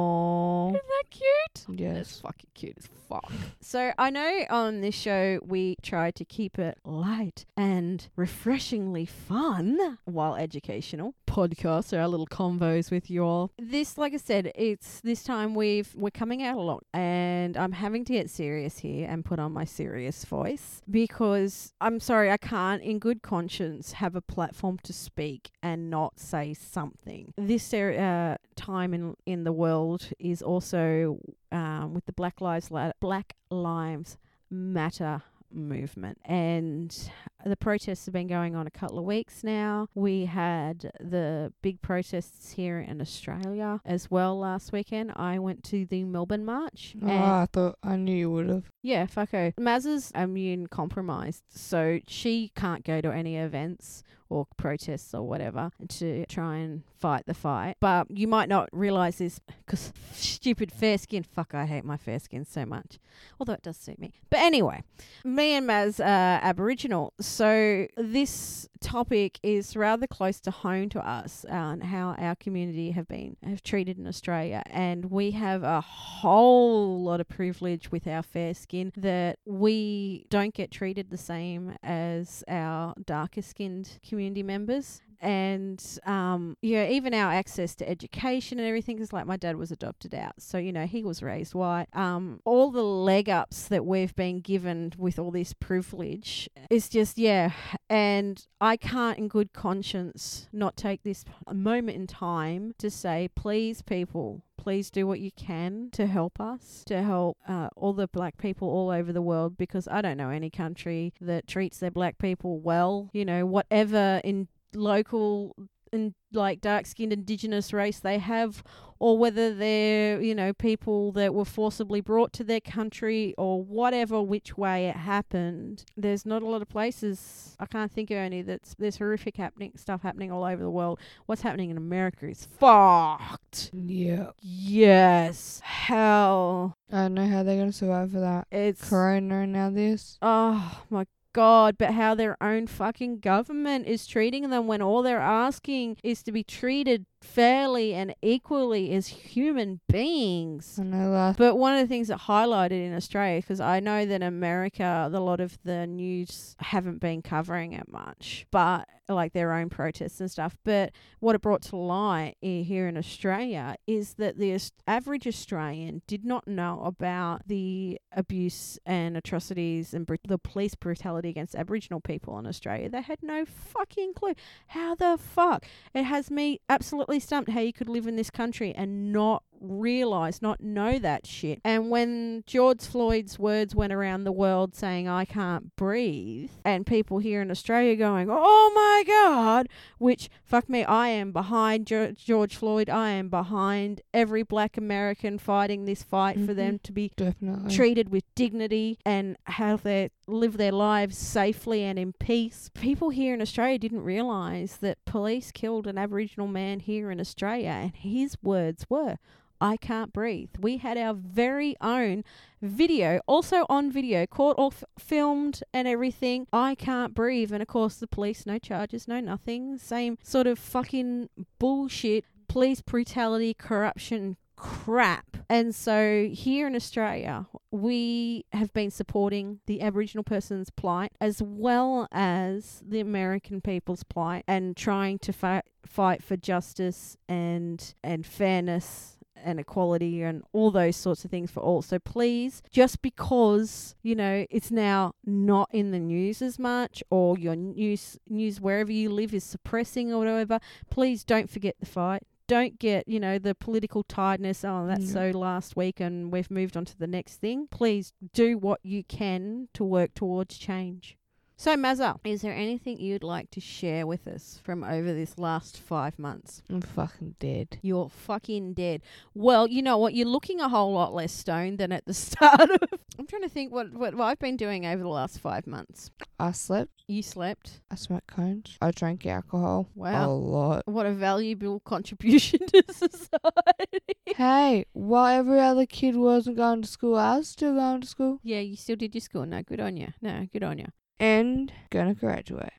Oh, Isn't that cute? yes. That's fucking cute as fuck. So I know on this show we try to keep it light and refreshingly fun while educational. Podcasts are our little convos with you all. This, like I said, it's this time we've we're coming out a lot, and I'm having to get serious here and put on my serious voice because I'm sorry, I can't in good conscience have a platform to speak and not say something. This uh, time in in the world is also um, with the Black Lives La- Black Lives Matter movement, and the protests have been going on a couple of weeks now. We had the big protests here in Australia as well last weekend. I went to the Melbourne March. Oh, I thought I knew you would have. Yeah, fucko. Maz's immune compromised, so she can't go to any events or protests or whatever to try and fight the fight. But you might not realise this because stupid fair skin. Fuck, I hate my fair skin so much. Although it does suit me. But anyway, me and Maz are Aboriginal. So this topic is rather close to home to us and how our community have been have treated in Australia. And we have a whole lot of privilege with our fair skin that we don't get treated the same as our darker skinned community members. and um, yeah, even our access to education and everything is like my dad was adopted out, so you know he was raised white. Um, all the leg ups that we've been given with all this privilege is just yeah, and I can't in good conscience not take this moment in time to say, please, people. Please do what you can to help us, to help uh, all the black people all over the world, because I don't know any country that treats their black people well. You know, whatever in local in like dark-skinned indigenous race they have, or whether they're, you know, people that were forcibly brought to their country, or whatever which way it happened. There's not a lot of places, I can't think of any, that's there's horrific happening stuff happening all over the world. What's happening in America is fucked. Yeah. Yes. Hell. I don't know how they're going to survive for that. It's Corona and now this. oh my God, but how their own fucking government is treating them when all they're asking is to be treated fairly and equally as human beings. I know last. But one of the things that highlighted in Australia, because I know that in America, a lot of the news haven't been covering it much, but like their own protests and stuff. But what it brought to light i- here in Australia is that the Aus- average Australian did not know about the abuse and atrocities and br- the police brutality against Aboriginal people in Australia. They had no fucking clue. How the fuck? It has me absolutely stumped how you could live in this country and not realise, not know that shit. And when George Floyd's words went around the world saying, I can't breathe, and people here in Australia going, oh my God, which, fuck me, I am behind Ge- George Floyd. I am behind every black American fighting this fight for Mhm. them to be Definitely. treated with dignity and how they live their lives safely and in peace. People here in Australia didn't realise that police killed an Aboriginal man here in Australia, and his words were, I can't breathe. We had our very own video, also on video, caught or f- filmed and everything. I can't breathe. And of course the police, no charges, no nothing. Same sort of fucking bullshit, police brutality, corruption crap. And so here in Australia, we have been supporting the Aboriginal person's plight as well as the American people's plight, and trying to fi- fight for justice and and fairness and equality and all those sorts of things for all. So please, just because, you know, it's now not in the news as much, or your news news wherever you live is suppressing or whatever, please don't forget the fight. Don't get, you know, the political tiredness, oh, that's Yeah. so last week and we've moved on to the next thing. Please do what you can to work towards change. So, Mazza, is there anything you'd like to share with us from over this last five months? I'm fucking dead. You're fucking dead. Well, you know what? You're looking a whole lot less stoned than at the start of... I'm trying to think what, what, what I've been doing over the last five months. I slept. You slept. I smoked cones. I drank alcohol. Wow. A lot. What a valuable contribution to society. Hey, while every other kid wasn't going to school, I was still going to school. Yeah, you still did your school. No, good on you. No, good on you. And gonna graduate.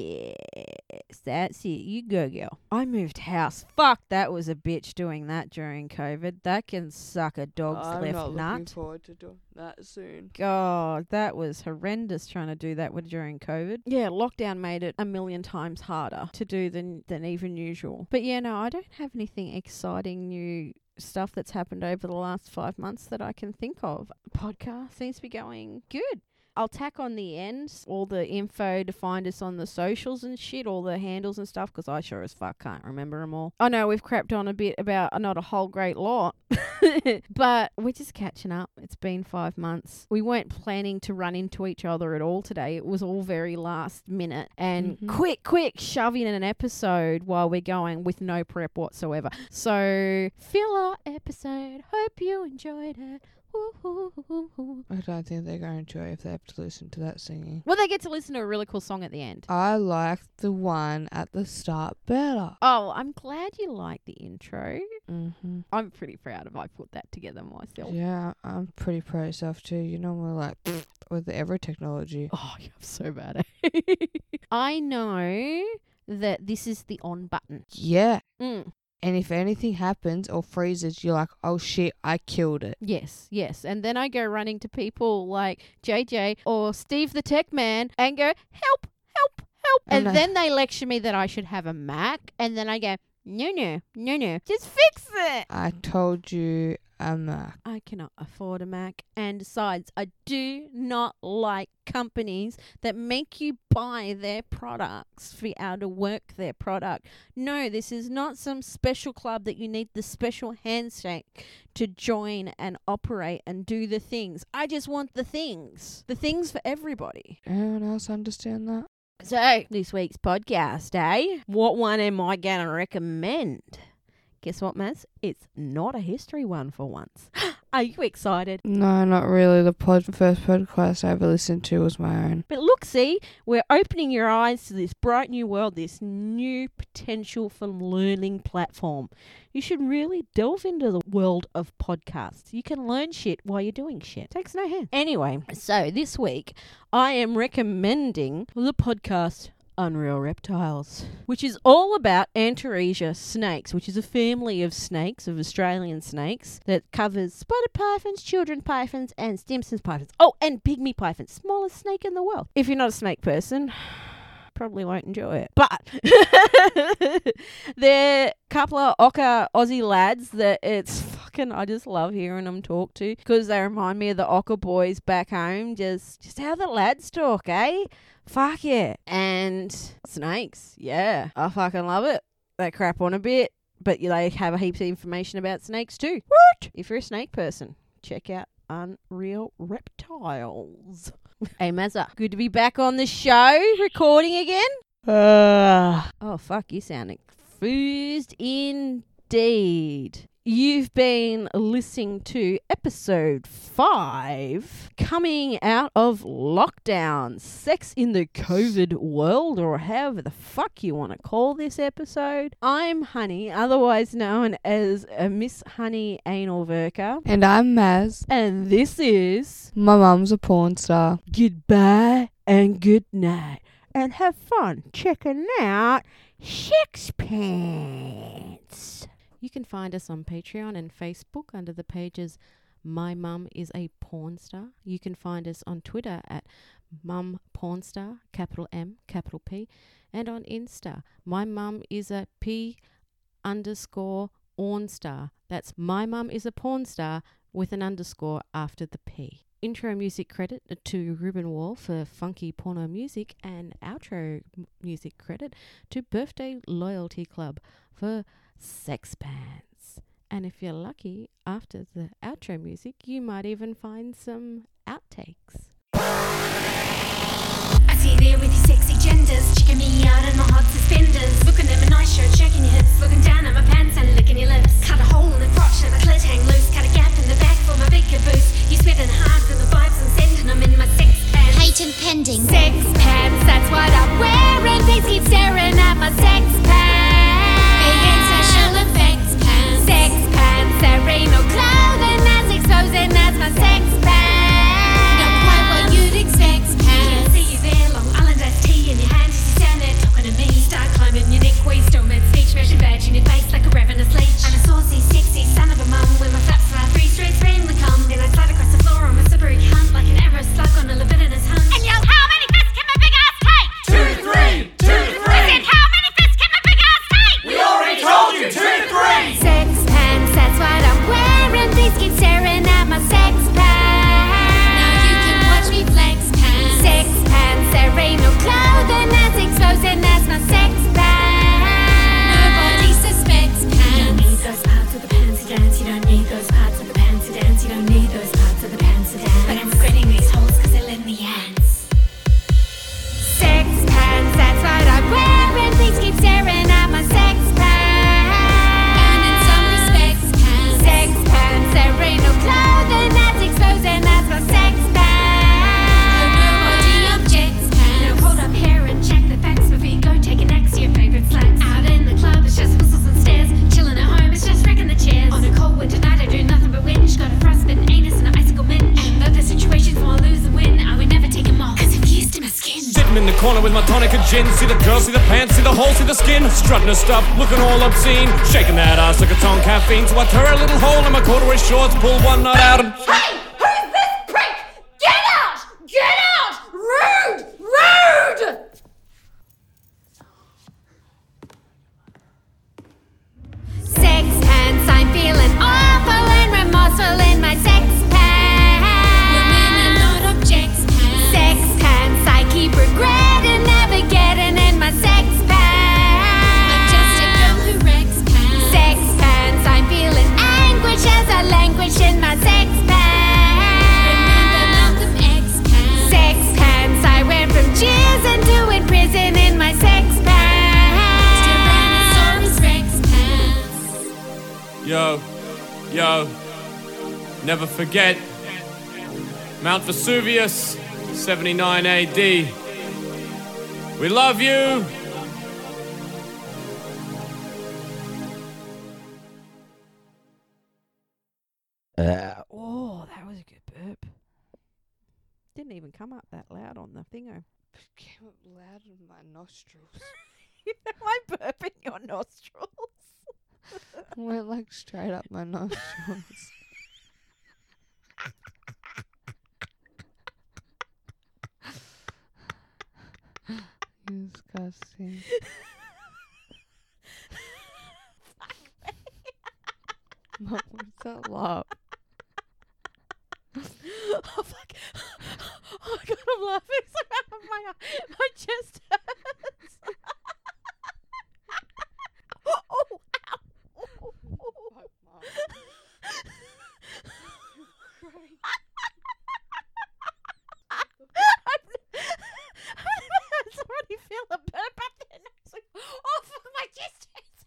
Yes, that's it. You go, girl. I moved house. Fuck, that was a bitch doing that during COVID. That can suck a dog's I'm left not nut. looking forward to doing that soon. God, that was horrendous trying to do that with during COVID. Yeah, lockdown made it a million times harder to do than than even usual. But yeah, no, I don't have anything exciting new stuff that's happened over the last five months that I can think of. Podcast seems to be going good. I'll tack on the end all the info to find us on the socials and shit, all the handles and stuff, because I sure as fuck can't remember them all. I know we've crapped on a bit about uh, not a whole great lot, but we're just catching up. It's been five months. We weren't planning to run into each other at all today. It was all very last minute and Mhm. quick, quick shove in an episode while we're going with no prep whatsoever. So, filler episode. Hope you enjoyed it. Woo-hoo-hoo-hoo. I don't think they're going to enjoy if they have to listen to that singing. Well, they get to listen to a really cool song at the end. I like the one at the start better. Oh, I'm glad you like the intro. Mm-hmm. I'm pretty proud of I put that together myself. Yeah, I'm pretty proud of yourself too. You know, we're like with every technology. Oh, I'm so bad. I know that this is the on button. Yeah. Mm. And if anything happens or freezes, you're like, oh shit, I killed it. Yes, yes. And then I go running to people like J J or Steve the Tech Man and go, help, help, Nope. And And I- then they lecture me that I should have a Mac. And then I go, no, no, no, no. Just fix it. I told you a Mac. I cannot afford a Mac. And besides, I do not like companies that make you buy their products for you able to work their product. No, this is not some special club that you need the special handshake to join and operate and do the things. I just want the things. The things for everybody. Anyone else understand that? So, this week's podcast, eh? What one am I going to recommend? Guess what, Maz? It's not a history one for once. Are you excited? No, not really. The pod- first podcast I ever listened to was my own. But look, see, we're opening your eyes to this bright new world, this new potential for learning platform. You should really delve into the world of podcasts. You can learn shit while you're doing shit. Takes no hand. Anyway, so this week I am recommending the podcast Unreal Reptiles, which is all about Antaresia snakes, which is a family of snakes, of Australian snakes, that covers spotted pythons, children pythons, and Stimson's pythons. Oh, and pygmy pythons, smallest snake in the world. If you're not a snake person, probably won't enjoy it. But they're a couple of Ocker Aussie lads that it's fucking, I just love hearing them talk to, because they remind me of the Ocker boys back home, just, just how the lads talk, eh? Fuck yeah. And snakes, yeah. I fucking love it. They crap on a bit, but they have a heap of information about snakes too. What? If you're a snake person, check out Unreal Reptiles. Hey, Mazza, good to be back on the show, recording again. Uh, oh, fuck, you sound confused indeed. You've been listening to episode five, coming out of lockdown, sex in the COVID world, or however the fuck you want to call this episode. I'm Honey, otherwise known as uh, Miss Honey Anal Verka, And I'm Maz. and this is My mum's a porn star. Goodbye and good night, and have fun checking out Sex Pants. You can find us on Patreon and Facebook under the pages My Mum is a Porn Star. You can find us on Twitter at Mum Pornstar, capital M, capital P, and on Insta, My Mum is a P underscore Ornstar. That's My Mum is a Porn Star with an underscore after the P. Intro music credit to Ruben Wall for funky porno music, and outro music credit to Birthday Loyalty Club for Sex Pants. And if you're lucky, after the outro music, you might even find some outtakes. I see you there with your sexy genders, checking me out in my hot suspenders, looking at my nice shirt, shaking your hips, looking down at my pants and licking your lips. Cut a hole in the crotch and my clit hang loose, cut a gap in the back for my big caboose. You sweating hard for the vibes and sending them in my sex pants. Patent pending. Sex pants, that's what I'm wearing. Please keep staring at my sex pants. Being special effects pants. Sex pants, there ain't no clothing that's exposing. That's my sex pants. Not quite what you'd expect. Pants. See you there, Long Island iced tea in your hand as you stand there talking to me. Start climbing your neck, waist, or mid-speech, measure badge in your face like a ravenous leech. I'm a saucy, sexy son of a mum with my flaps fly three straight friendly cum. Then I slide across the floor on my slippery cunt like an arrow slug on a libidinous hunt. And yell, how many fists can my big ass take? Two to three! Two to I three! said, how many fists can my big ass take? We already told you! Two to three! Sex pants, that's what I'm wearing. Please keep staring at my sex pants. Now you can watch me flex pants. Sex pants, there ain't no clothing that's exposing. That's my sex pants. Nobody suspects pants. You don't need those parts of the pants to dance. You don't need those parts of the pants to dance. You don't need those parts of the pants to dance. But I'm regretting these holes because they let me ants. Sex pants, that's what I'm wearing. Please keep staring at my sex pants. And in some respects, pants. Sex pants, there ain't no clothing that's exposing. That's my sex pants. Nobody objects, pants. Now hold up here and check the facts before you go take an axe to your favorite slacks. Out in the club, it's just whistles and stares. Chilling at home, it's just wrecking the chairs. On a cold winter night, I do nothing but whinge. Got a frostbitten anus and an icicle minge. And though the situation's more lose and win, I would never take them off, cause I'm used to my skin. Sitting in the corner with my tonic and gin. See the girl, see the pants, see the hole, see the skin. Strutting her stuff, looking all obscene. Shaking that ass like it's on caffeine. So I tear a little hole in my corduroy shorts, pull one nut out and... Hey! Who's this prick? Get out! Get out! Rude! Rude! Yo, never forget Mount Vesuvius, seventy-nine A D. We love you. Uh, oh, that was a good burp. Didn't even come up that loud on the thingo. Came up loud in my nostrils. I burp in your nostrils. Went like straight up my nostrils. Disgusting. Mum, what's that laugh? Oh fuck! Oh my god, I'm laughing so hard. My my chest hurts. Oh, ow. Fuck, Mum. I've never had somebody feel a burp up their nose. Like, oh fuck, my chest hurts.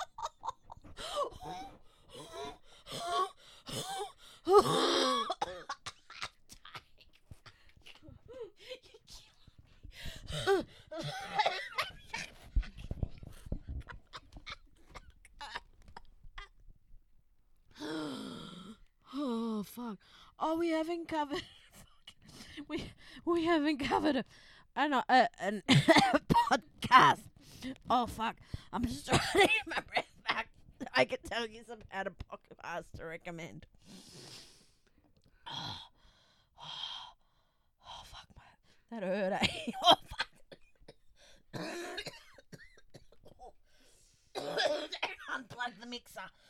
Oh fuck! Oh, we haven't covered. we we haven't covered a, an uh, an podcast. Oh fuck! I'm just trying to get my breath back. I can tell you some how to podcast to recommend. Oh, oh, oh fuck! My, that hurt. Eh? Oh fuck! Unplug the mixer.